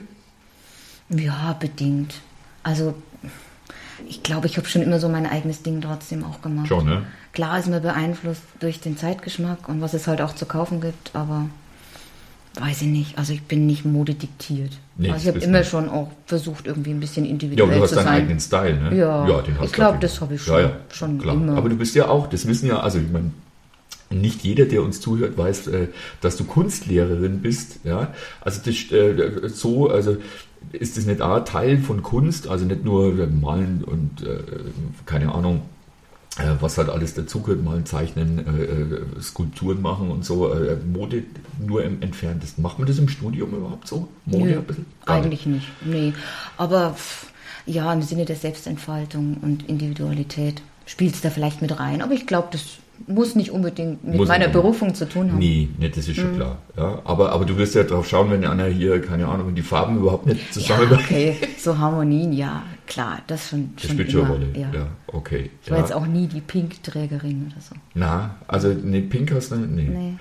Ja, bedingt. Also, ich glaube, ich habe schon immer so mein eigenes Ding trotzdem auch gemacht. Schon, ne? Klar ist man beeinflusst durch den Zeitgeschmack und was es halt auch zu kaufen gibt, aber weiß ich nicht. Also ich bin nicht modediktiert. Nee, also ich habe immer nicht. schon auch versucht, irgendwie ein bisschen individuell zu sein. Ja, du hast deinen sein. eigenen Style, ne? Ja, ja den hast ich glaube, das habe ich schon, ja, ja, schon klar. immer. Aber du bist ja auch, das wissen ja, also ich meine, nicht jeder, der uns zuhört, weiß, dass du Kunstlehrerin bist. Ja, also das, so, also ist das nicht auch Teil von Kunst, also nicht nur malen und äh, keine Ahnung, äh, was halt alles dazugehört, malen, zeichnen, äh, Skulpturen machen und so, äh, Mode nur im Entferntesten. Macht man das im Studium überhaupt so? Mode Nö, ein bisschen? Gar eigentlich nicht. nicht, nee. Aber ja, im Sinne der Selbstentfaltung und Individualität spielt es da vielleicht mit rein, aber ich glaube, das muss nicht unbedingt mit muss meiner nicht. Berufung zu tun haben. Nee, nee, das ist schon Mhm. klar. Ja, aber, aber du wirst ja drauf schauen, wenn einer hier, keine Ahnung, wenn die Farben überhaupt nicht Ja, zusammen... okay, so Harmonien, ja, klar, das schon, Das schon spielt schon immer. eine Rolle. Ja. Ja, okay. Ich war ja. jetzt auch nie die Pink-Trägerin oder so. Na, also nee, Pink hast du nicht? Nee. Nee.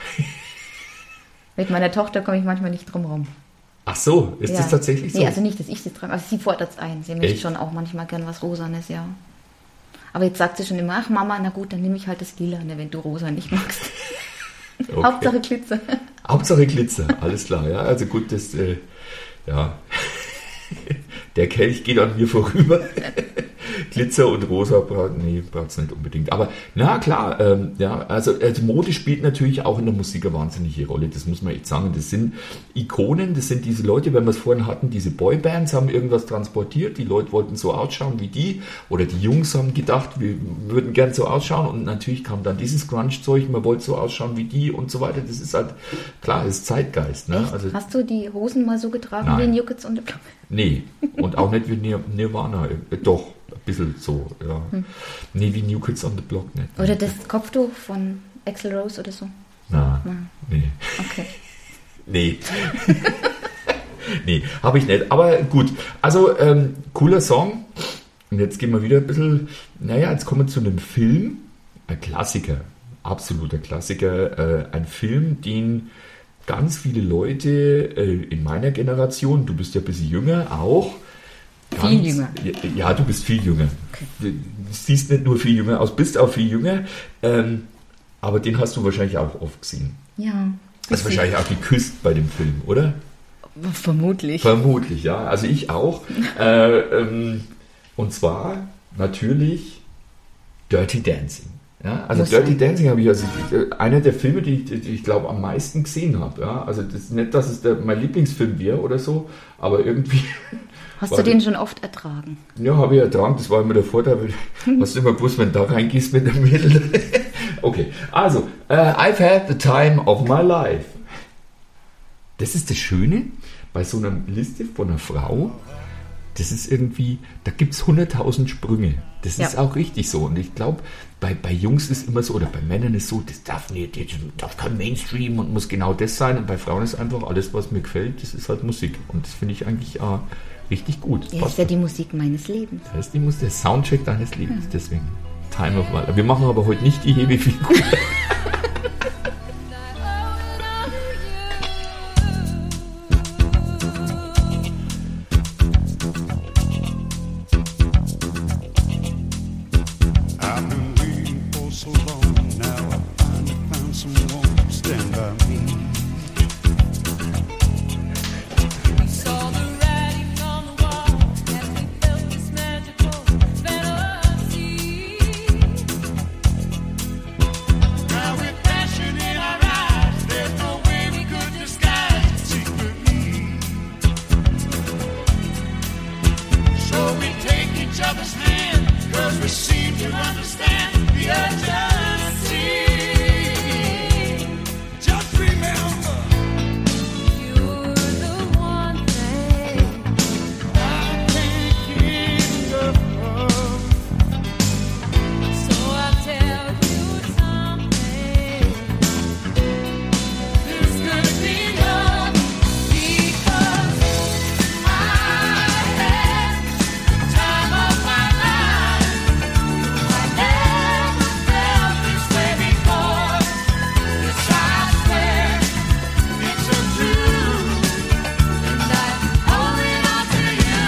Mit meiner Tochter komme ich manchmal nicht drum rum. Ach so, ist Ja. das tatsächlich so? Nee, also nicht, dass ich das trage, also sie fordert es ein. Sie möchte Echt? schon auch manchmal gern was Rosanes, ja. Aber jetzt sagt sie schon immer, ach Mama, na gut, dann nehme ich halt das Lila, ne, wenn du rosa nicht magst. Okay. Hauptsache Glitzer. Hauptsache Glitzer, alles klar. Ja, also gut, das, äh, ja, der Kelch geht an mir vorüber. Glitzer und rosa, braucht nee, es nicht unbedingt. Aber na klar, ähm, ja, also, also Mode spielt natürlich auch in der Musik eine wahnsinnige Rolle. Das muss man echt sagen. Das sind Ikonen, das sind diese Leute, wenn wir es vorhin hatten, diese Boybands haben irgendwas transportiert. Die Leute wollten so ausschauen wie die. Oder die Jungs haben gedacht, wir würden gern so ausschauen. Und natürlich kam dann dieses Grunge-Zeug, man wollte so ausschauen wie die und so weiter. Das ist halt, klar, das ist Zeitgeist. Ne? Echt? Also, Hast du die Hosen mal so getragen Nein. wie New Kids on the Block? nee, und auch nicht wie Nir- Nirvana. Äh, doch. Ein bisschen so, ja. Hm. Nee, wie New Kids on the Block nicht. Oder das Kopftuch von Axl Rose oder so? Na, Nein. nee. Okay. Nee. nee, habe ich nicht. Aber gut, also ähm, cooler Song. Und jetzt gehen wir wieder ein bisschen, naja, jetzt kommen wir zu einem Film. Ein Klassiker, absoluter Klassiker. Äh, ein Film, den ganz viele Leute äh, in meiner Generation, du bist ja ein bisschen jünger, auch, Viel jünger. Ja, du bist viel jünger. Okay. Du siehst nicht nur viel jünger aus, bist auch viel jünger. Ähm, aber den hast du wahrscheinlich auch oft gesehen. Ja. Hast wahrscheinlich auch geküsst bei dem Film, oder? Vermutlich. Vermutlich, ja. Also ich auch. äh, ähm, und zwar natürlich Dirty Dancing. Ja, also Muss Dirty sein. Dancing habe ich, also äh, einer der Filme, die ich, die ich glaube am meisten gesehen habe. Ja? Also das ist nicht, dass es der, mein Lieblingsfilm wäre oder so, aber irgendwie... Hast du den schon oft ertragen? Ja, habe ich ertragen. Das war immer der Vorteil. Hast du immer gewusst, wenn du da reingehst mit dem Mädel. Okay, also, uh, I've had the time of my life. Das ist das Schöne bei so einer Liste von einer Frau. Das ist irgendwie, da gibt es hunderttausend Sprünge. Das ist Ja. auch richtig so. Und ich glaube, bei, bei Jungs ist immer so, oder bei Männern ist so, das darf nicht, das darf kein Mainstream und muss genau das sein. Und bei Frauen ist einfach alles, was mir gefällt, das ist halt Musik. Und das finde ich eigentlich auch richtig gut. Ja, ist ja die Musik meines Lebens. Das heißt, die muss der Soundtrack deines Lebens, deswegen Time of My Life. Wir machen aber heute nicht die Hebefigur. I've been waiting for so long now. I finally found someone to stand by me. We saw the writing on the wall as we felt this magical fantasy. Now with passion in our eyes, there's no way we could disguise it secretly. So we take each other's hand, 'cause we seem to understand the urgency. Just remember, You're the one thing I can't get enough of. So I'll tell you something. This could be love, Because I had the time of my life. I never felt this way before. Yes, I swear, it's a truth. and I owe it all to you.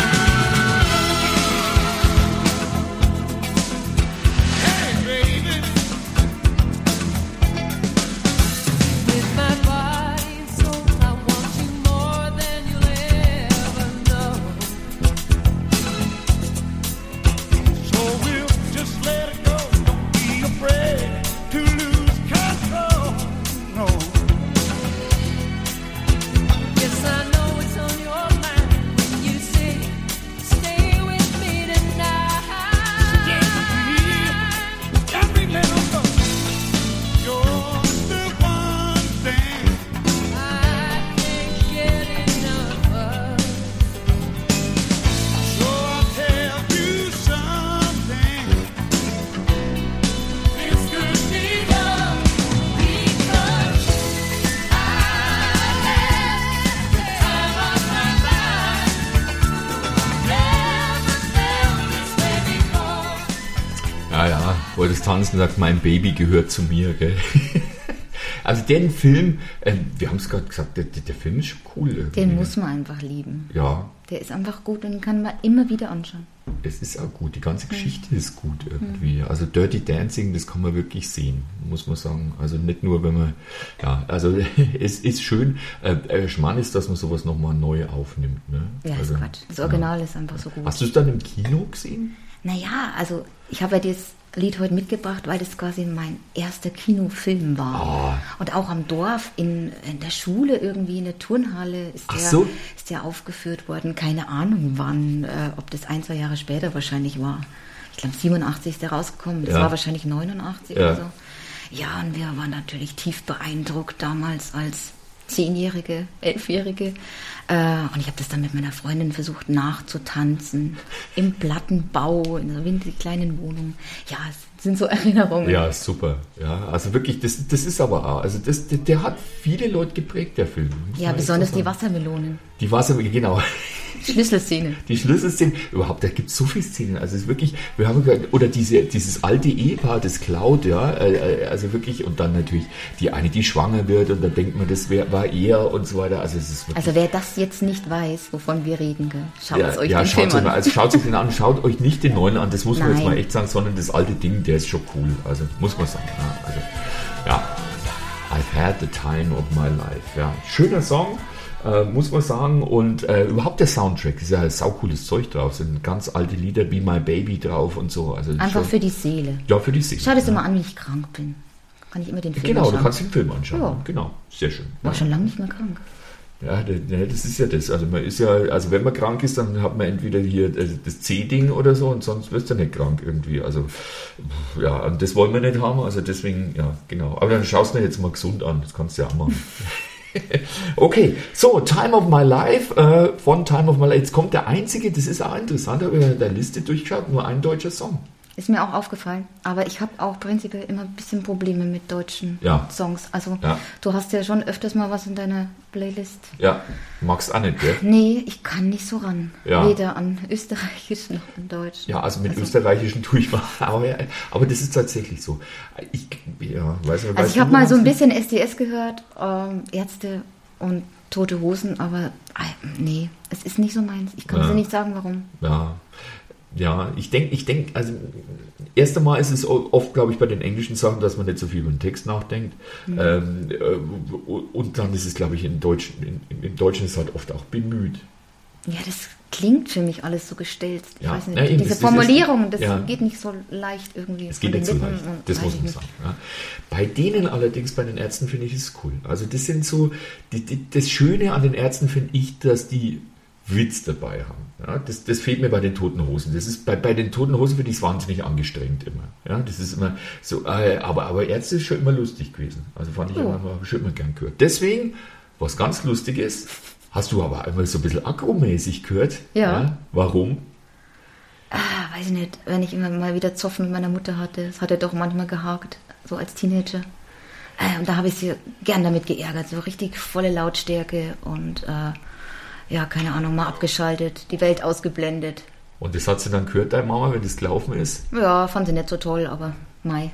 Hey, baby. With my body and soul, I want you more than you'll ever know. So we'll just let it go. Don't be afraid to lose control. No. Yes, I know it's on your mind when you say, stay with me tonight. Just remember, you're the one thing I can't get enough of. So I'll tell you something. This could be love because I had the time of my life. Never felt this way before. Ja, ja, wolltest tanzen, sagt, mein Baby gehört zu mir, gell? Also den Film, äh, wir haben es gerade gesagt, der, der Film ist schon cool. Irgendwie. Den muss man einfach lieben. Ja, Der ist einfach gut und den kann man immer wieder anschauen. es ist auch gut, die ganze Geschichte ist gut irgendwie. Also Dirty Dancing, das kann man wirklich sehen, muss man sagen. Also nicht nur, wenn man, ja, also es ist schön, äh, Schmarrn ist, dass man sowas nochmal neu aufnimmt. Ne? Ja, also, ist Quatsch. Das Original ja. ist einfach so gut. Hast du es dann im Kino gesehen? Naja, also ich habe ja das Lied heute mitgebracht, weil das quasi mein erster Kinofilm war. Oh. Und auch am Dorf, in, in der Schule irgendwie, in der Turnhalle ist der, so. ist der aufgeführt worden. Keine Ahnung wann, äh, ob das ein, zwei Jahre später wahrscheinlich war. Ich glaube siebenundachtzig ist der rausgekommen, das ja. war wahrscheinlich neunundachtzig ja. oder so. Ja, und wir waren natürlich tief beeindruckt damals als Zehnjährige, Elfjährige. Äh, und ich habe das dann mit meiner Freundin versucht nachzutanzen. Im Plattenbau, in einer winzig kleinen Wohnung. Ja, es sind so Erinnerungen. Ja, super. Ja, also wirklich, das, das ist aber auch, also das, der, der hat viele Leute geprägt, der Film. Ja, besonders die Wassermelonen. Die Wassermelonen, genau. Schlüsselszene. Die Schlüsselszene, überhaupt, da gibt es so viele Szenen. Also es ist wirklich, wir haben gehört, oder diese, dieses alte Ehepaar, das klaut, ja, äh, also wirklich, und dann natürlich die eine, die schwanger wird, und dann denkt man, das wär, war er und so weiter. Also es ist wirklich, also wer das jetzt nicht weiß, wovon wir reden, gell, schaut ja, es euch ja, den Film an. an. Also schaut euch den an, schaut euch nicht den neuen an, das muss man Nein. jetzt mal echt sagen, sondern das alte Ding, der ist schon cool. Also muss man sagen. Ja, also, ja. I've had the time of my life. Ja, schöner Song. Äh, muss man sagen, und äh, überhaupt der Soundtrack ist ja ein saucooles Zeug drauf, sind ganz alte Lieder, Be My Baby drauf und so. Also Einfach schon, für die Seele. ja, für die Seele. Schau das ja. immer an, wenn ich krank bin. Kann ich immer den Film Genau, anschauen. du kannst den Film anschauen. Ja. Genau, sehr schön. War Ja. schon lange nicht mehr krank. Ja, das ist ja das. Also man ist ja, also wenn man krank ist, dann hat man entweder hier das C-Ding oder so, und sonst wirst du nicht krank irgendwie. Also ja, und das wollen wir nicht haben. Also deswegen, ja, genau. Aber dann schaust du dir jetzt mal gesund an. Das kannst du ja auch machen. Okay, so, Time of My Life, äh, von Time of My Life. Jetzt kommt der einzige, das ist auch interessant, habe ich in der Liste durchgeschaut, nur ein deutscher Song. Ist mir auch aufgefallen. Aber ich habe auch prinzipiell immer ein bisschen Probleme mit deutschen Ja. Songs. Also Ja. du hast ja schon öfters mal was in deiner Playlist. Ja, magst auch nicht, gell? Nee, ich kann nicht so ran. Ja. Weder an Österreichisch noch an Deutsch. Ja, also mit österreichischen tue ich mal, aber, aber das ist tatsächlich so. Ich, ja, weiß nicht, Also ich habe mal so ein bisschen S D S gehört, ähm, Ärzte und Tote Hosen, aber äh, nee, es ist nicht so meins. Ich kann Ja. dir nicht sagen, warum. Ja, ja, ich denke, ich denke, also erst einmal ist es oft, glaube ich, bei den englischen Sachen, dass man nicht so viel über den Text nachdenkt. Mhm. Ähm, äh, und dann ist es, glaube ich, in Deutsch, in, im Deutschen ist es halt oft auch bemüht. Ja, das klingt für mich alles so gestelzt. Ich Ja, weiß nicht, na eben, diese das ist- Formulierung, das ja. geht nicht so leicht irgendwie. Es von geht den nicht so Lippen leicht, und das weiß muss ich man nicht. sagen. Ja. Bei denen allerdings, bei den Ärzten, finde ich es cool. Also das sind so, die, die, das Schöne an den Ärzten finde ich, dass die Witz dabei haben. Ja, das, das fehlt mir bei den Toten Hosen. Das ist bei, bei den Toten Hosen finde ich es wahnsinnig angestrengt immer. Ja, das ist immer so, äh, aber, aber Ärzte ist schon immer lustig gewesen. Also fand ich Ja. immer, habe ich schon immer gern gehört. Deswegen, was ganz lustig ist, hast du aber einmal so ein bisschen agromäßig gehört. Ja. Warum? Ah, weiß ich nicht, wenn ich immer mal wieder Zoff mit meiner Mutter hatte, das hat ja doch manchmal gehakt, so als Teenager. Äh, und da habe ich sie gern damit geärgert, so richtig volle Lautstärke und äh, ja, keine Ahnung, mal abgeschaltet, die Welt ausgeblendet. Und das hat sie dann gehört, deine Mama, wenn das gelaufen ist? Ja, fand sie nicht so toll, aber mei.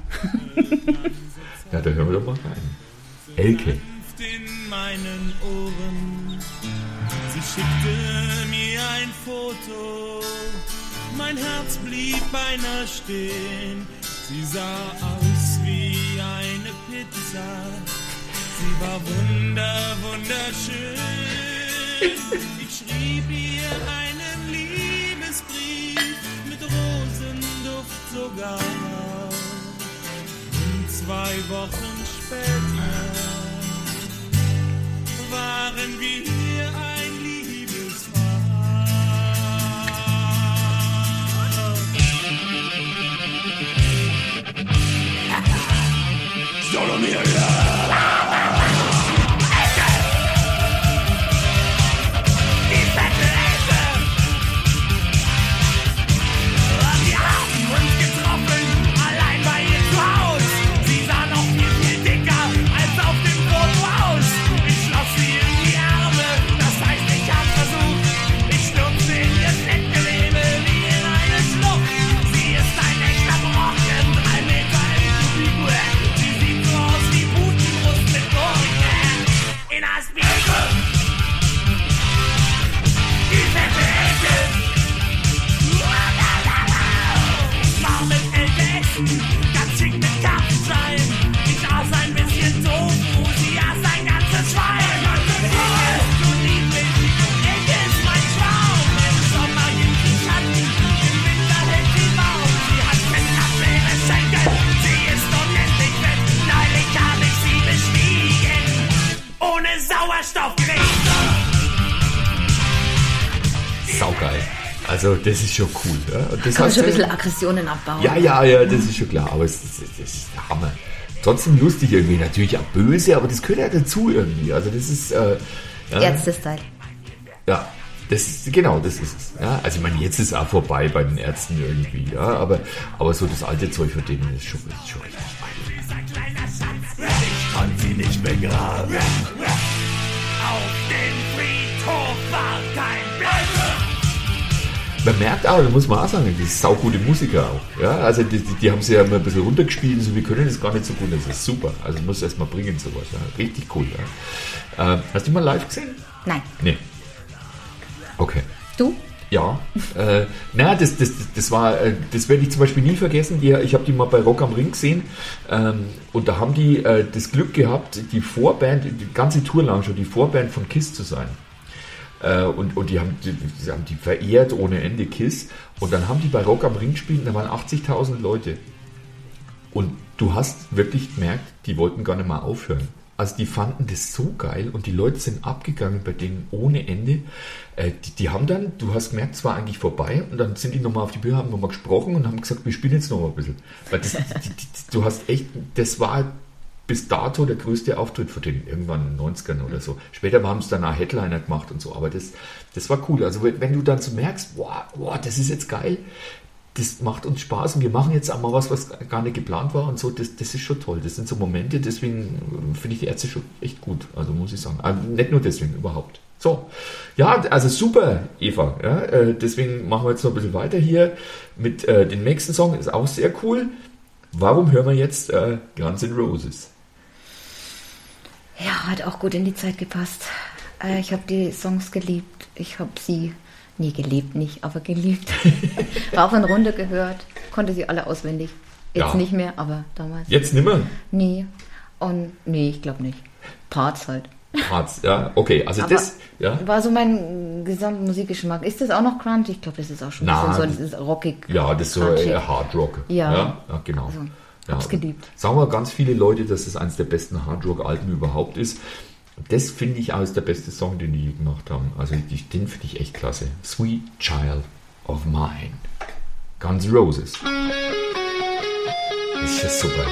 Ja, da hören wir doch mal rein. Elke. In meinen Ohren. Sie schickte mir ein Foto. Mein Herz blieb beinahe stehen. Sie sah aus wie eine Pizza. Sie war wunder, wunderschön. Ich schrieb ihr einen Liebesbrief mit Rosenduft sogar. Und zwei Wochen später waren wir ein Liebespaar. Wir haben uns getroffen, allein bei ihr zu Haus. Sie sah noch viel, viel dicker als auf dem Foto aus. Ich schloss sie in die Arme, das heißt, ich hab versucht. Ich stürzte in ihr Fettgewebe wie in eine Schlucht. Sie ist ein echter Brocken, drei Meter im Kubik. Sie sieht so aus wie Putin ganz schick mit Kartenschein. Ich aß ein bisschen Tofu, sie aß ein ganzes Schwein. Ich ist so lieblich, ich ist mein Traum. Im Sommer gibt sie Schatten, im Winter hält sie warm. Sie hat fettkaffeere Schenkel, sie ist unendlich fett. Neulich hab ich sie bestiegen, ohne Sauerstoffgerät. Saugeil. Also das ist schon cool. Ja? Und das Kann man heißt, schon ein bisschen Aggressionen abbauen. ja, ja, ja, das ist schon klar. Aber es, das, das ist der Hammer. Trotzdem lustig irgendwie. Natürlich auch böse, aber das gehört ja dazu irgendwie. Also das ist... Äh, ja, Ärzte-Style. ja, das ist, genau, das ist es. Ja? Also ich meine, jetzt ist es auch vorbei bei den Ärzten irgendwie. Ja? Aber, aber so das alte Zeug von denen ist schon, ist schon richtig geil. Ein kleiner Schatz, ich kann sie nicht begraben. Auf dem Friedhof war kein Platz. Man merkt auch, da muss man auch sagen, das ist saugute Musiker auch. Ja? Also die, die, die haben sie ja immer ein bisschen runtergespielt, so wir können das gar nicht so gut, das ist super. Also muss erst mal bringen sowas. Ja? Richtig cool. Ja? Äh, hast du mal live gesehen? Nein. Nee. Okay. Du? Ja, äh, na, das, das, das war, äh, das werde ich zum Beispiel nie vergessen. Die, ich habe die mal bei Rock am Ring gesehen ähm, und da haben die äh, das Glück gehabt, die Vorband, die ganze Tour lang schon die Vorband von KISS zu sein. Äh, und, und die haben die, die haben die verehrt ohne Ende, KISS. Und dann haben die bei Rock am Ring gespielt und da waren achtzigtausend Leute. Und du hast wirklich gemerkt, die wollten gar nicht mal aufhören. Also die fanden das so geil und die Leute sind abgegangen bei denen ohne Ende. Äh, die, die haben dann, du hast gemerkt, es war eigentlich vorbei und dann sind die nochmal auf die Bühne, haben nochmal gesprochen und haben gesagt, wir spielen jetzt noch mal ein bisschen. Weil das, die, die, du hast echt, das war bis dato der größte Auftritt von denen, irgendwann in den neunzigern oder so. Später haben es dann auch Headliner gemacht und so, aber das, das war cool. Also wenn du dann so merkst, wow, wow, das ist jetzt geil, das macht uns Spaß und wir machen jetzt auch mal was, was gar nicht geplant war und so, das, das ist schon toll. Das sind so Momente, deswegen finde ich die Ärzte schon echt gut, also muss ich sagen. Aber nicht nur deswegen, überhaupt. So, ja, also super, Eva. Ja, äh, deswegen machen wir jetzt noch ein bisschen weiter hier mit äh, dem nächsten Song, ist auch sehr cool. Warum hören wir jetzt äh, Guns N' Roses? Ja, hat auch gut in die Zeit gepasst. Äh, ich habe die Songs geliebt. Ich habe sie nie geliebt, nicht, aber geliebt. Rauf und runter gehört, konnte sie alle auswendig. Jetzt Ja. nicht mehr, aber damals. Jetzt nimmer. Nee. Und nee, ich glaube nicht. Parts halt. Harz, ja, okay, also Aber das, ja. war so mein gesamter Musikgeschmack. Ist das auch noch Grunge? Ich glaube, das ist auch schon ein Na, bisschen so, das ist rockig. Ja, das ist so grungig. äh, Hard Rock. Ja. ja, ja genau. Also, ja. hab's geliebt. Sagen wir ganz viele Leute, dass es eines der besten Hard Rock-Alben überhaupt ist. Das finde ich auch ist der beste Song, den die je gemacht haben. Also die, den finde ich echt klasse. Sweet Child of Mine. Guns N' Roses. Das ist ja super.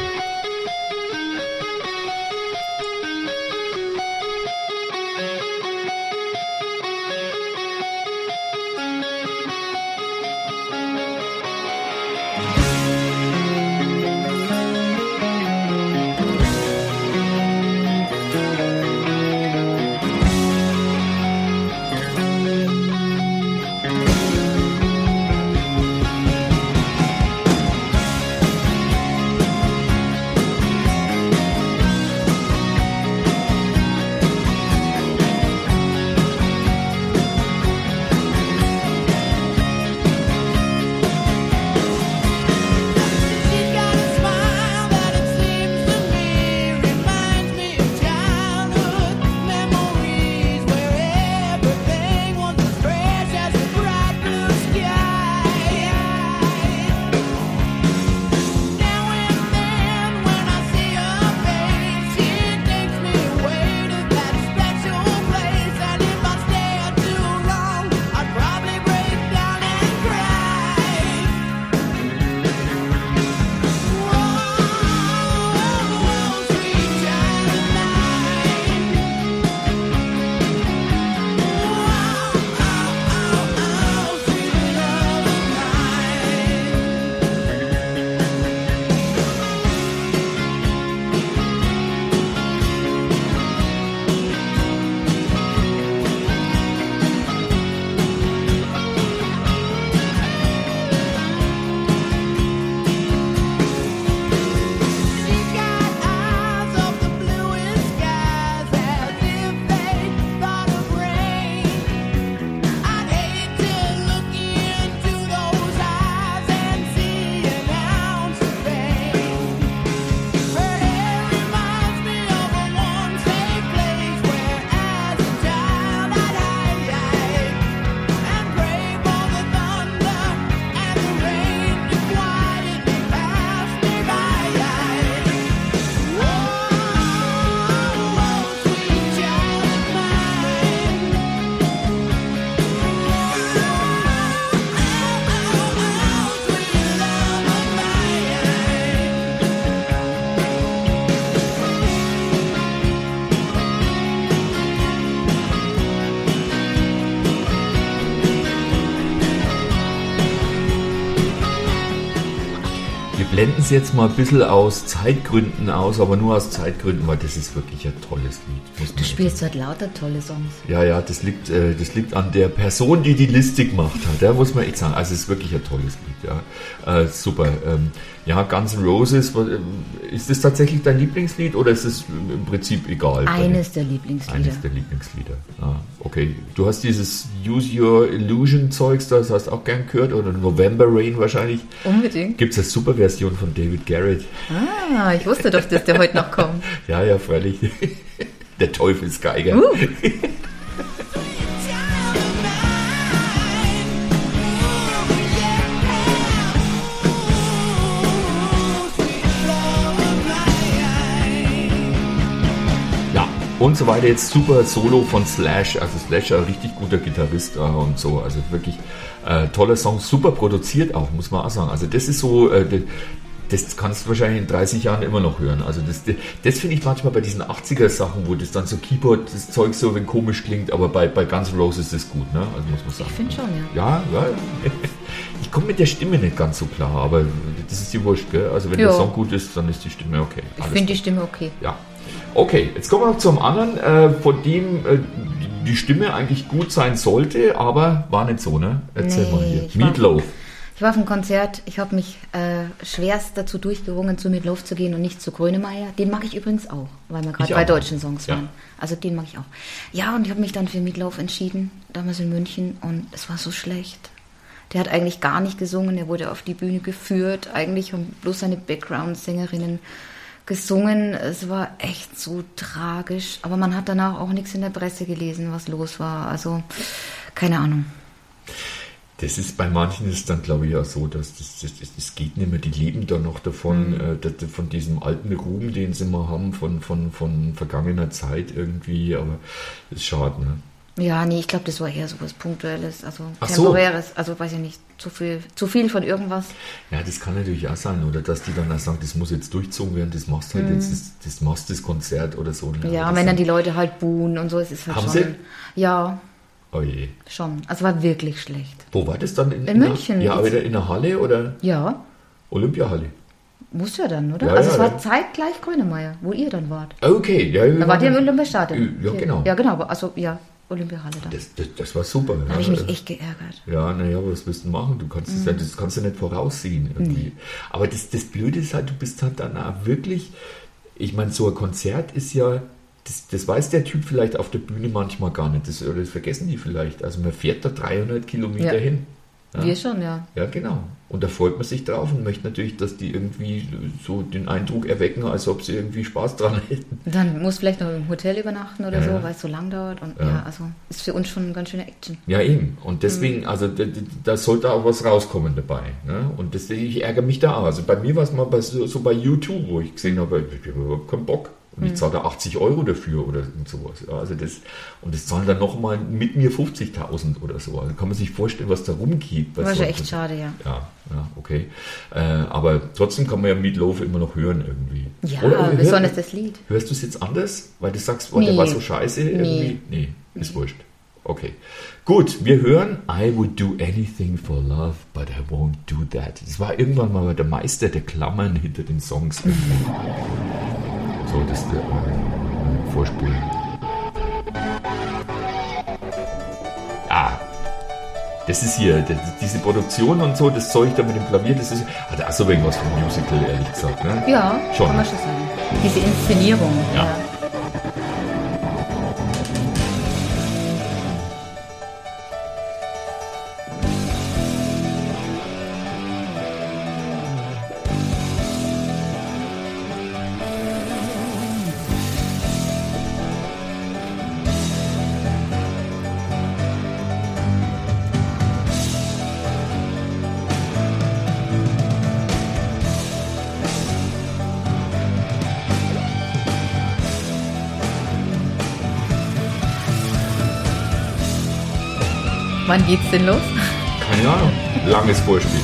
blenden es jetzt mal ein bisschen aus Zeitgründen aus, aber nur aus Zeitgründen, weil das ist wirklich ein tolles Lied. Muss man Du echt spielst halt lauter tolle Songs. Ja, ja, das liegt, äh, das liegt an der Person, die die Liste gemacht hat. Ja, muss man echt sagen. Also es ist wirklich ein tolles Lied. Ja, äh, super. Ähm, ja, Guns N' Roses. was, äh, Ist das tatsächlich dein Lieblingslied oder ist es im Prinzip egal? Eines der Lieblingslieder. Eines der Lieblingslieder. Ah, okay. Du hast dieses Use Your Illusion Zeugs, das hast du auch gern gehört oder November Rain wahrscheinlich. Unbedingt. Gibt es eine super Version von David Garrett? Ah, ich wusste doch, dass der heute noch kommt. Ja, ja, freilich. Der Teufelsgeiger. Uh. Ja, und so weiter. Jetzt super Solo von Slash. Also Slash, ein richtig guter Gitarrist äh, und so. Also wirklich äh, toller Song, super produziert auch, muss man auch sagen. Also das ist so... Äh, das kannst du wahrscheinlich in dreißig Jahren immer noch hören. Also das, das, das finde ich manchmal bei diesen achtziger-Sachen, wo das dann so Keyboard, das Zeug so wenn komisch klingt, aber bei, bei Guns N' Roses ist das gut, ne? Also muss man sagen. Ich finde schon, ja. Ja, ja. Ich komme mit der Stimme nicht ganz so klar, aber das ist die Wurscht, gell? Also wenn Ja. der Song gut ist, dann ist die Stimme okay. Ich Alles finde die gut. Stimme okay. Ja. Okay, jetzt kommen wir noch zum anderen, äh, von dem äh, die Stimme eigentlich gut sein sollte, aber war nicht so, ne? Erzähl Nee, mal hier. ich war- Meatloaf. Ich war auf einem Konzert, ich habe mich äh, schwerst dazu durchgerungen, zu Meatloaf zu gehen und nicht zu Grönemeyer. Den mag ich übrigens auch, weil wir gerade Ich bei auch. deutschen Songs Ja. waren. Also den mag ich auch. Ja, und ich habe mich dann für Meatloaf entschieden, damals in München, und es war so schlecht. Der hat eigentlich gar nicht gesungen, er wurde auf die Bühne geführt. Eigentlich haben bloß seine Background-Sängerinnen gesungen. Es war echt so tragisch. Aber man hat danach auch nichts in der Presse gelesen, was los war. Also, keine Ahnung. Das ist bei manchen ist dann glaube ich auch so, dass das, das, das, das geht nicht mehr, die leben da noch davon, Mhm. äh, das, von diesem alten Ruhm, den sie mal haben, von, von, von vergangener Zeit irgendwie, aber das ist schade, ne? Ja, nee, ich glaube, das war eher so was Punktuelles, also Ach so. temporäres, also weiß ich nicht, zu viel, zu viel von irgendwas. Ja, das kann natürlich auch sein, oder dass die dann auch sagen, das muss jetzt durchzogen werden, das machst halt jetzt, das, das machst das Konzert oder so. Ne? Mhm. Ja, Aber wenn das dann die Leute halt buhen und so, es ist halt Haben schon. sie? Ja, Oh je. schon. Also war wirklich schlecht. Wo war das dann? In, In der- München. Ja, wieder in der Halle oder Ja, Olympiahalle? muss ja dann, oder? Ja, also ja, es war ja. zeitgleich Grönemeyer, wo ihr dann wart. Okay, ja. wir Da wart ihr im waren- Olympiastadion. Ja, genau. Ja, genau, also ja, Olympiahalle dann. Das, das, das war super. Da ja. habe ich mich echt geärgert. Ja, naja, was willst du machen? Du kannst es ja, das kannst du nicht voraussehen irgendwie. Aber das, das Blöde ist halt, du bist halt dann auch wirklich, ich meine, so ein Konzert ist ja, das, das weiß der Typ vielleicht auf der Bühne manchmal gar nicht. Das, oder das vergessen die vielleicht. Also man fährt da dreihundert Kilometer Ja. hin. Ja. Wir schon, ja. Ja, genau. Und da freut man sich drauf und möchte natürlich, dass die irgendwie so den Eindruck erwecken, als ob sie irgendwie Spaß dran hätten. Und dann muss vielleicht noch im Hotel übernachten oder Ja, so, ja. weil es so lang dauert. Und Ja. ja. also ist für uns schon eine ganz schöne Action. Ja, eben. Und deswegen, also da, da- da sollte auch was rauskommen dabei. Ne? Und deswegen, ich ärgere mich da auch. Also bei mir war es mal bei, so, so bei YouTube, wo ich gesehen habe, ich habe überhaupt keinen Bock. Und ich zahle da achtzig Euro dafür oder irgend sowas. Ja, also das, und das zahlen dann nochmal mit mir fünfzigtausend oder so. Also kann man sich vorstellen, was da rumgeht. bei War schon so- echt schade, ja. Ja, ja, okay. Äh, aber trotzdem kann man ja Meatloaf immer noch hören irgendwie. Ja, Oder, besonders das Lied. Hörst du es jetzt anders? Weil du sagst, oh, der Nee. war so scheiße irgendwie? Nee, ist wurscht. Okay. Gut, wir hören I would do anything for love, but I won't do that. Das war irgendwann mal der Meister der Klammern hinter den Songs. irgendwie. So, das ist der äh, Vorspulen. Ah, das ist hier, das, diese Produktion und so, das Zeug da mit dem Klavier, das ist, hat auch so irgendwas vom Musical, ehrlich gesagt. Ne? Ja, Schon. kann man schon sagen. Diese Inszenierung. Ja. Ja. Wann geht's denn los? Keine Ahnung, langes Vorspiel.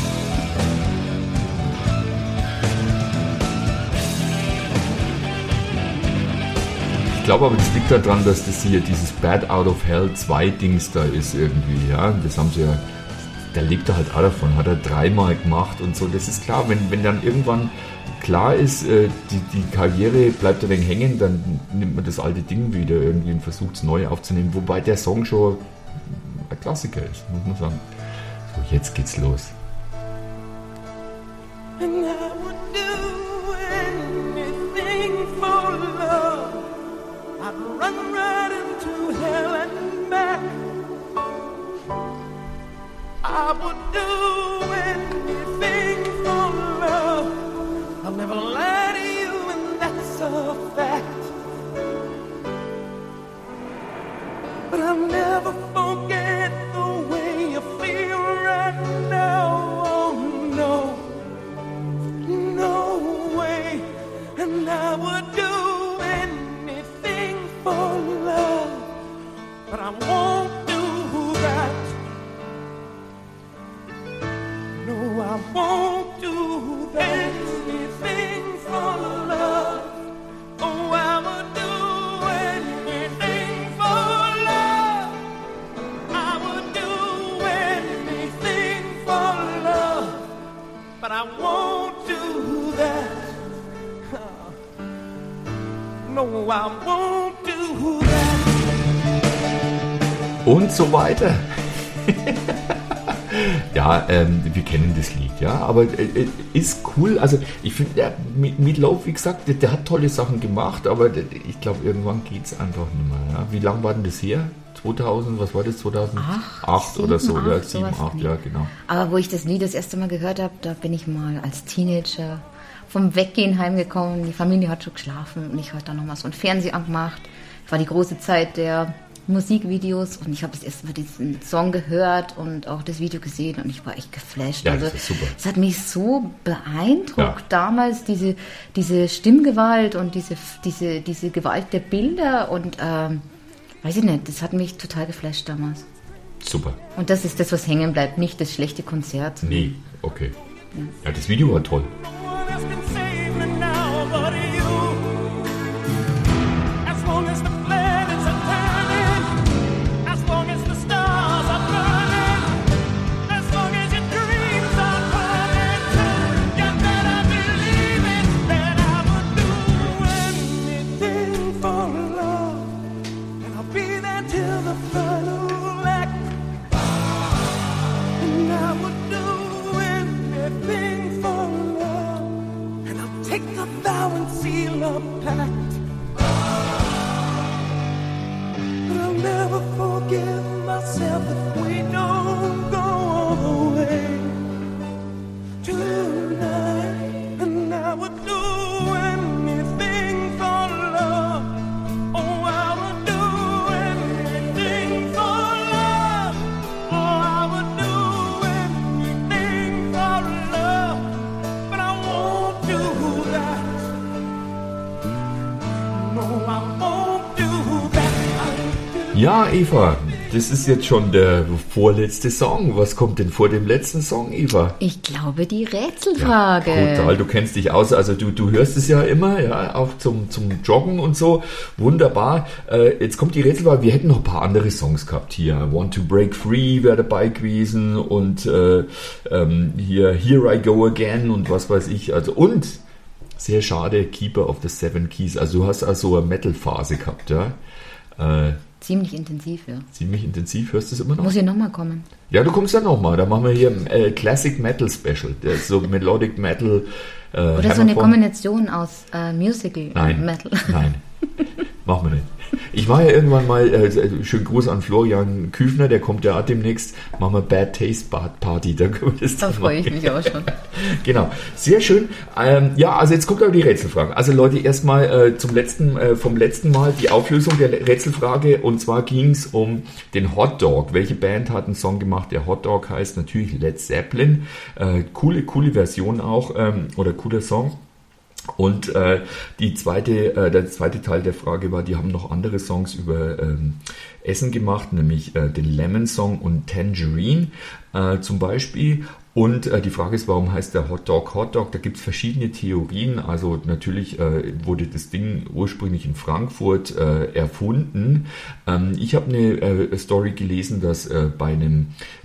Ich glaube aber, das liegt daran, dass das hier dieses Bad Out of Hell zwei Dings da ist irgendwie, ja. Das haben sie ja, da lebt er halt auch davon, hat er dreimal gemacht und so. Das ist klar, wenn, wenn dann irgendwann klar ist, äh, die, die Karriere bleibt ein wenig hängen, dann nimmt man das alte Ding wieder irgendwie und versucht es neu aufzunehmen, wobei der Song schon ein Klassiker ist, muss man sagen. So, jetzt geht's los. And I would do anything for love. I'd run right into hell and back. I would do anything for love. I'll never lie to you, and that's a fact. But I'll never forget the way you feel right now. Oh no. No way, and I would do anything for love, but I won't do that. No, I won't do that. Anything for love. Oh, I would do anything for love. I would do anything for love, but I won't do that. No, I won't do that. Und so weiter. Ja, ähm, wir kennen das Lied, ja, aber äh, ist cool. Also ich finde, der Meatloaf, wie gesagt, der, der hat tolle Sachen gemacht, aber der, ich glaube, irgendwann geht es einfach nicht mehr. Ja. Wie lange war denn das her? zweitausend, was war das? zweitausendacht oder so, ja, sieben, acht, ja, genau. Aber wo ich das Lied das erste Mal gehört habe, da bin ich mal als Teenager vom Weggehen heimgekommen. Die Familie hat schon geschlafen und ich habe dann nochmal so ein Fernseher angemacht. Es war die große Zeit der Musikvideos und ich habe das erste Mal diesen Song gehört und auch das Video gesehen und ich war echt geflasht. Ja, also, das ist super. Es hat mich so beeindruckt Ja. damals, diese, diese Stimmgewalt und diese, diese, diese Gewalt der Bilder und ähm, weiß ich nicht, das hat mich total geflasht damals. Super. Und das ist das, was hängen bleibt, nicht das schlechte Konzert. Nee, okay. Ja, das Video war toll. No one else can save me now but you. As long as the planets are turning, as long as the stars are burning, as long as your dreams are burning too, you better believe it that I would do anything for love, and I'll be there till the final act. And I would do anything for love, and I'll take the vow and seal a pact. But I'll never forgive myself if we don't go all the way tonight. And I would do anything for love. Oh, I would do anything for love. Oh, I would do anything for love. But I won't do that. No, I won't do that. Ja, Eva, das ist jetzt schon der vorletzte Song. Was kommt denn vor dem letzten Song, Eva? Ich glaube, die Rätselfrage. Total, du kennst dich aus, also du, du hörst es ja immer, ja, auch zum, zum Joggen und so. Wunderbar. Äh, jetzt kommt die Rätselfrage. Wir hätten noch ein paar andere Songs gehabt hier. Want to Break Free wäre dabei gewesen und äh, ähm, hier Here I Go Again und was weiß ich. Also und sehr schade, Keeper of the Seven Keys. Also du hast also eine Metal-Phase gehabt, ja. Äh, Ziemlich intensiv, ja. ziemlich intensiv. Hörst du es immer noch? Muss ich nochmal kommen? Ja, du kommst dann nochmal. Da machen wir hier ein äh, Classic Metal Special. Der ist so Melodic Metal. Äh, Oder so eine Hammerphone. Kombination aus äh, Musical Nein. und Metal. Nein, machen wir nicht. Ich war ja irgendwann mal, äh, schönen Gruß an Florian Küfner, der kommt ja auch demnächst, machen wir Bad Taste Party, da können wir das Da dann freue ich machen. mich auch schon. Genau, sehr schön. Ähm, ja, also jetzt kommt aber die Rätselfrage. Also Leute, erstmal äh, zum letzten, äh, vom letzten Mal die Auflösung der Rätselfrage und zwar ging es um den Hot Dog. Welche Band hat einen Song gemacht, der Hot Dog heißt? Natürlich Led Zeppelin. Äh, coole, coole Version auch ähm, oder cooler Song. Und äh, die zweite, äh, der zweite Teil der Frage war, die haben noch andere Songs über ähm, Essen gemacht, nämlich äh, den Lemon Song und Tangerine äh, zum Beispiel. Und äh, die Frage ist, warum heißt der Hot Dog Hot Dog? Da gibt es verschiedene Theorien. Also natürlich äh, wurde das Ding ursprünglich in Frankfurt äh, erfunden. Ähm, ich habe eine äh, Story gelesen, dass äh, bei einem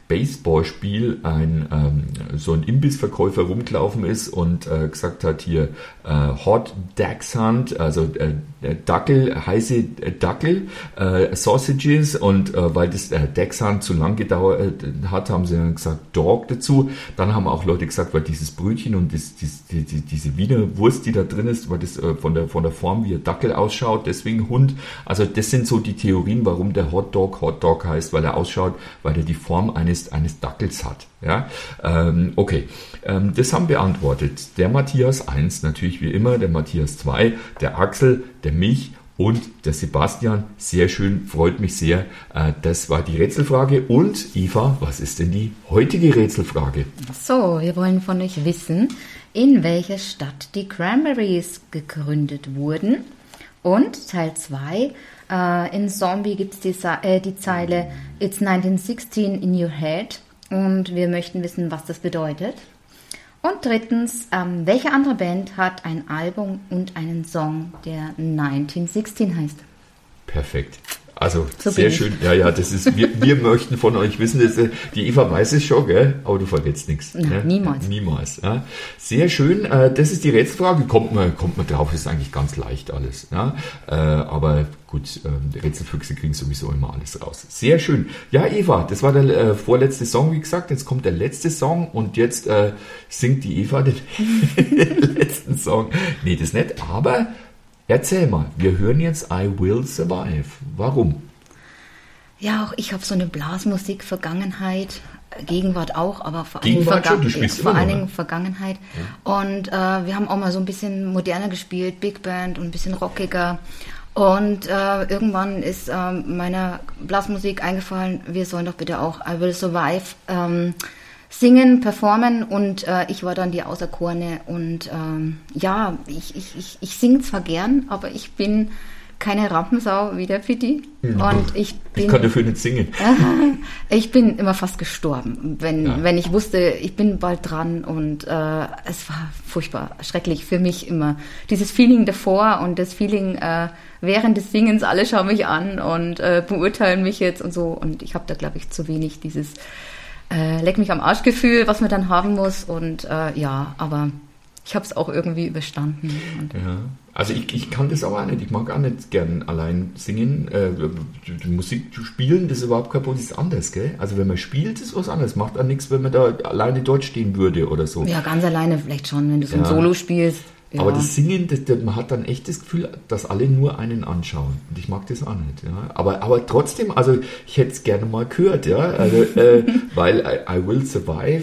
Baseballspiel ein ähm, so ein Imbissverkäufer rumgelaufen ist und äh, gesagt hat, hier äh, Hot Dachs Hunt, also äh, Dackel, heiße äh, Dackel, äh, Sausages, und äh, weil das äh, Dachs Hunt zu lang gedauert hat, haben sie dann gesagt Dog dazu. Dann haben auch Leute gesagt, weil dieses Brötchen und das, das, die, die, diese Wiener Wurst, die da drin ist, weil das äh, von der von der Form wie ein Dackel ausschaut, deswegen Hund. Also das sind so die Theorien, warum der Hot Dog Hot Dog heißt, weil er ausschaut, weil er die Form eines eines Dackels hat. Ja, ähm, okay, ähm, das haben beantwortet der Matthias eins, natürlich wie immer, der Matthias zwei, der Axel, der mich und der Sebastian. Sehr schön, freut mich sehr. Äh, das war die Rätselfrage. Und Eva, was ist denn die heutige Rätselfrage? So, wir wollen von euch wissen, in welcher Stadt die Cranberries gegründet wurden. Und Teil zwei, äh, in Zombie gibt es die, äh, die Zeile It's nineteen sixteen in your head. Und wir möchten wissen, was das bedeutet. Und drittens, ähm, welche andere Band hat ein Album und einen Song, der neunzehn sechzehn heißt? Perfekt. Also So sehr bin ich. schön. Ja, ja, das ist, wir, wir möchten von euch wissen, dass, äh, die Eva weiß es schon, gell? Aber du verrätst nichts. Nein, ne? niemals. Niemals. Ja. Sehr schön. Äh, das ist die Rätselfrage. Kommt man, kommt man drauf, ist eigentlich ganz leicht alles. Ja. Äh, aber gut, äh, die Rätselfüchse kriegen sowieso immer alles raus. Sehr schön. Ja, Eva, das war der äh, vorletzte Song, wie gesagt. Jetzt kommt der letzte Song und jetzt äh, singt die Eva den letzten Song. Nee, das nicht, aber erzähl mal, wir hören jetzt I Will Survive. Warum? Ja, auch ich habe so eine Blasmusik-Vergangenheit, äh, Gegenwart auch, aber vor allen Dingen, Gegenwart schon, Verga- du spielst ja, vor immer allen noch, Dingen ne? Vergangenheit. Und äh, wir haben auch mal so ein bisschen moderner gespielt, Big Band und ein bisschen rockiger. Und äh, irgendwann ist äh, meiner Blasmusik eingefallen, wir sollen doch bitte auch I Will Survive ähm, singen, performen, und äh, ich war dann die Auserkorene. Und ähm, ja, ich, ich, ich, ich singe zwar gern, aber ich bin keine Rampensau wie der Pitti. Und ich bin, Ich kann dafür nicht singen. ich bin immer fast gestorben, wenn, Ja. wenn ich wusste, ich bin bald dran, und äh, es war furchtbar, schrecklich für mich immer. Dieses Feeling davor und das Feeling äh, während des Singens, alle schauen mich an und äh, beurteilen mich jetzt und so, und ich habe da, glaube ich, zu wenig dieses äh, Leck mich am Arsch Gefühl, was man dann haben muss, und äh, ja, aber ich habe es auch irgendwie überstanden. Und Ja. Also ich, ich kann das aber auch nicht. Ich mag auch nicht gern allein singen. Äh, die Musik zu spielen, das ist überhaupt kein Problem, das ist anders, gell? Also wenn man spielt, ist was anderes. Macht auch nichts, wenn man da alleine dort stehen würde oder so. ja, ganz alleine vielleicht schon, wenn du so ein Ja. Solo spielst. Ja. Aber das Singen, das, das, man hat dann echt das Gefühl, dass alle nur einen anschauen. Und ich mag das auch nicht. Ja. Aber, aber trotzdem, also ich hätte es gerne mal gehört, ja. Also, äh, weil I, I Will Survive,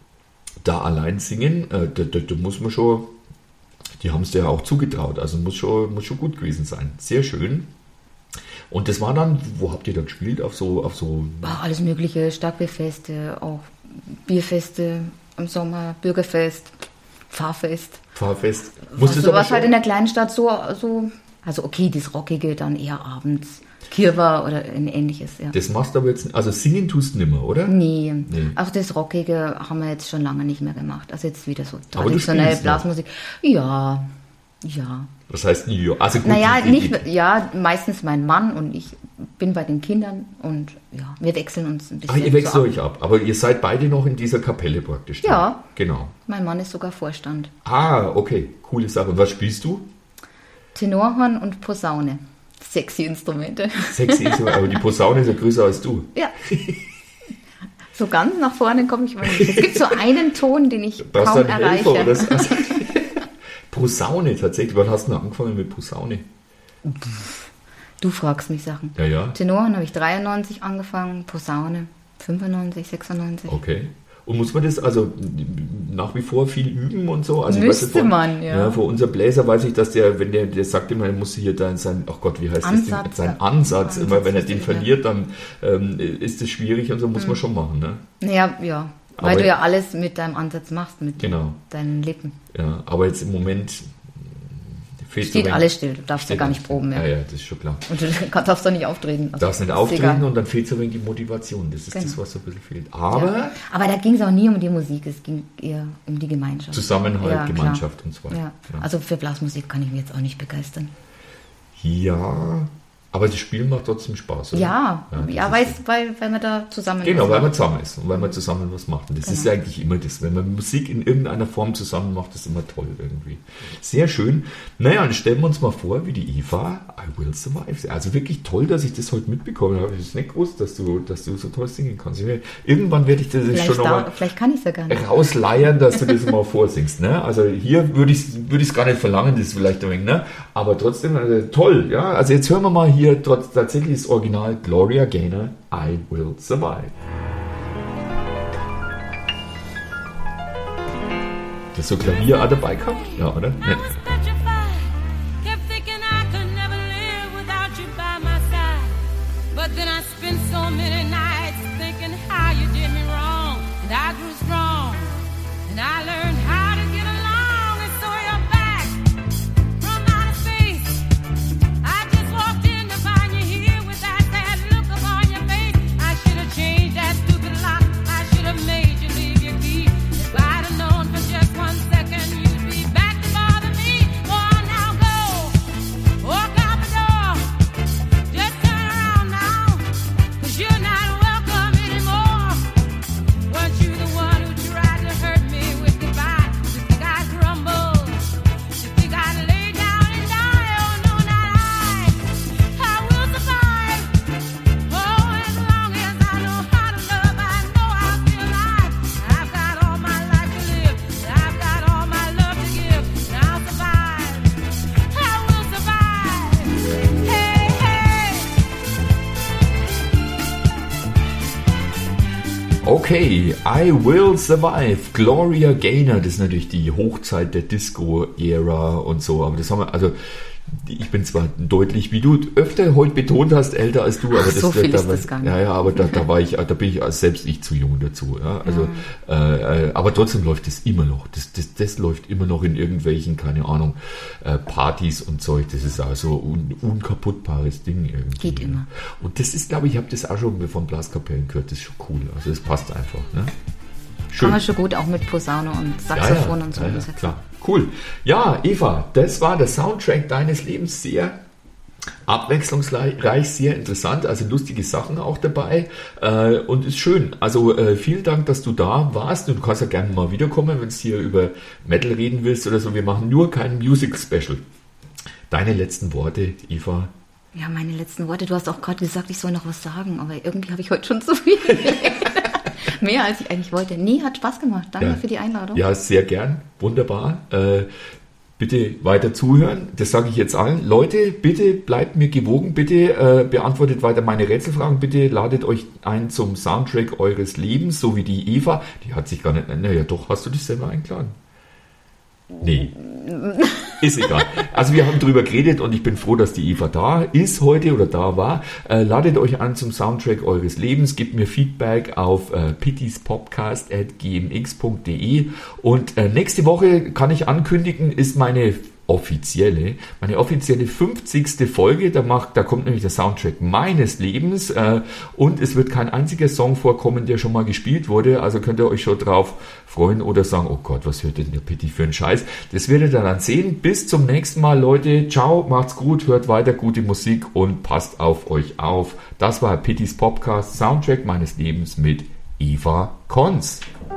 da allein singen, äh, da, da, da muss man schon, die haben es dir ja auch zugetraut, also muss schon, muss schon gut gewesen sein. Sehr schön. Und das war dann, wo habt ihr da gespielt? Auf so, auf so. Ach, alles mögliche, Starkbierfeste, auch Bierfeste im Sommer, Bürgerfest, Pfarrfest. Fahrfest. Was Musstest du aber sowas halt schon- in der kleinen Stadt so, so, also okay, das Rockige dann eher abends, Kirwa oder ein ähnliches, ja. Das machst du aber jetzt, also singen tust du nicht mehr, oder? Nee. Nee. Auch das Rockige haben wir jetzt schon lange nicht mehr gemacht. Also jetzt wieder so Aber du traditionelle spielst noch? Blasmusik. Ja, ja. Was heißt nie? Also gut, Naja, die- die- nicht, ja, meistens mein Mann und ich bin bei den Kindern, und ja, wir wechseln uns ein bisschen. Ah, ihr wechselt so ab. euch ab. Aber ihr seid beide noch in dieser Kapelle praktisch. drin. Ja. Genau. Mein Mann ist sogar Vorstand. Ah, okay. Coole Sache. Was spielst du? Tenorhorn und Posaune. Sexy Instrumente. Sexy ist so, aber die Posaune ist ja größer als du. Ja. So ganz nach vorne komme ich mal nicht. Es gibt so einen Ton, den ich Brauchst kaum du einen Helfer erreiche. oder so? Also, Posaune tatsächlich. Wann hast du denn angefangen mit Posaune? Du fragst mich Sachen. Ja, ja. Tenorhorn habe ich dreiundneunzig angefangen, Posaune fünfundneunzig, sechsundneunzig. Okay. Und muss man das also nach wie vor viel üben und so? Also ich Müsste weiß nicht, von, man, ja. Ja, von unser Bläser weiß ich, dass der, wenn der, der sagt immer, er muss hier dann sein, ach Gott, wie heißt Ansatz, das Ding? Sein ja. Ansatz, Ansatz immer wenn er den richtig, ja. verliert, dann ähm, ist es schwierig und so muss man schon machen, ne? Naja, ja. Weil Aber- du ja alles mit deinem Ansatz machst, mit Genau. deinen Lippen. Ja, aber jetzt im Moment fehlt so Steht wenig- alles still, du darfst ja steht gar alles nicht proben still. mehr. Ja, ja, das ist schon klar. Und du darfst doch nicht auftreten. Also, Darfst nicht ist auftreten egal. und dann fehlt so wenig die Motivation. Das ist Genau. das, was so ein bisschen fehlt. Aber Ja. Aber da ging es auch nie um die Musik, es ging eher um die Gemeinschaft. Zusammenhalt, Ja, klar. Gemeinschaft und so weiter. Ja. Ja. Also für Blasmusik kann ich mich jetzt auch nicht begeistern. Ja, Aber das Spielen macht trotzdem Spaß, oder? Ja, das ja, ist weil, so. weil, weil man da zusammen Genau, was weil man macht. zusammen ist und weil man zusammen was macht. Und das ist Genau. ja eigentlich immer das. Wenn man Musik in irgendeiner Form zusammen macht, ist immer toll irgendwie. Sehr schön. Naja, dann stellen wir uns mal vor, wie die Eva I Will Survive. Also wirklich toll, dass ich das heute mitbekommen habe. Ich habe es nicht gewusst, dass du, dass du so toll singen kannst. Irgendwann werde ich das Vielleicht, schon nochmal da, vielleicht kann ich es ja gar nicht. rausleiern, dass du das mal vorsingst. Ne? Also hier würde ich es würde ich's gar nicht verlangen, das ist vielleicht ein wenig, ne? Aber trotzdem also toll. Ja? Also jetzt hören wir mal hier trotz, tatsächlich das Original Gloria Gaynor, I Will Survive. Das ist so Klavier auch dabei gehabt? Ja, oder? I Ne. was petrified, kept thinking I could never live without you by my side. But then I spent so many nights thinking how you did me wrong, and I grew strong, and I learned how to get along, and so you're back from outer space. I just walked in to find you here with that sad look upon your face. I should have changed that stupid lock. I should have made you leave your key. If I'd have known for just one second you'd be back to bother me. Oh, now go, walk out the door. Just turn around now, 'cause you're not welcome anymore. Weren't you the one who tried to hurt me with goodbye? You think I'd crumble? You think I'd lay down and die? Oh, no, not I. I will survive. Oh, as long as I know how to love, I know I'll be alive. I've got all my life to live. I've got all my love to give. And I'll survive. I will survive. Hey, hey. Okay, I Will Survive, Gloria Gaynor, das ist natürlich die Hochzeit der Disco-Ära und so, aber das haben wir, also ich bin zwar deutlich, wie du öfter heute betont hast, älter als du, aber Ach, das, so viel da, ist da, das gar nicht. Ja, ja, aber da, da war ich, da bin ich selbst ich zu jung dazu, ja, also, äh, äh, aber trotzdem läuft das immer noch, das, das, das läuft immer noch in irgendwelchen, keine Ahnung, äh, Partys und Zeug, das ist also un, unkaputtbares Ding irgendwie. Geht immer. Und das ist, glaube ich, ich habe das auch schon von Blaskapellen gehört, das ist schon cool, also das passt einfach, ne? Schön. Kann man schon gut auch mit Posaune und Saxophon und so ja, ja, umsetzen. klar. Cool. Ja, Eva, das war der Soundtrack deines Lebens. Sehr abwechslungsreich, sehr interessant, also lustige Sachen auch dabei äh, und ist schön. Also äh, vielen Dank, dass du da warst. Und du kannst ja gerne mal wiederkommen, wenn du hier über Metal reden willst oder so. Wir machen nur kein Music-Special. Deine letzten Worte, Eva. Ja, meine letzten Worte. Du hast auch gerade gesagt, ich soll noch was sagen, aber irgendwie habe ich heute schon zu viel. Mehr als ich eigentlich wollte. Nee, hat Spaß gemacht. Danke Ja. für die Einladung. Ja, sehr gern. Wunderbar. Äh, bitte weiter zuhören. Das sage ich jetzt allen. Leute, bitte bleibt mir gewogen. Bitte äh, beantwortet weiter meine Rätselfragen. Bitte ladet euch ein zum Soundtrack eures Lebens, so wie die Eva. Die hat sich gar nicht... Naja, doch, hast du dich selber eingeladen? Nee. Ist egal. Also wir haben drüber geredet und ich bin froh, dass die Eva da ist heute oder da war. Äh, ladet euch an zum Soundtrack eures Lebens, gebt mir Feedback auf äh, pittiespodcast at g m x punkt d e und äh, nächste Woche kann ich ankündigen, ist meine offizielle, meine offizielle fünfzigste Folge, da macht, da kommt nämlich der Soundtrack meines Lebens äh, und es wird kein einziger Song vorkommen, der schon mal gespielt wurde, also könnt ihr euch schon drauf freuen oder sagen, oh Gott, was hört denn der Pitti für einen Scheiß? Das werdet ihr dann sehen. Bis zum nächsten Mal, Leute. Ciao, macht's gut, hört weiter gute Musik und passt auf euch auf. Das war Pittis Podcast, Soundtrack meines Lebens mit Eva Konz.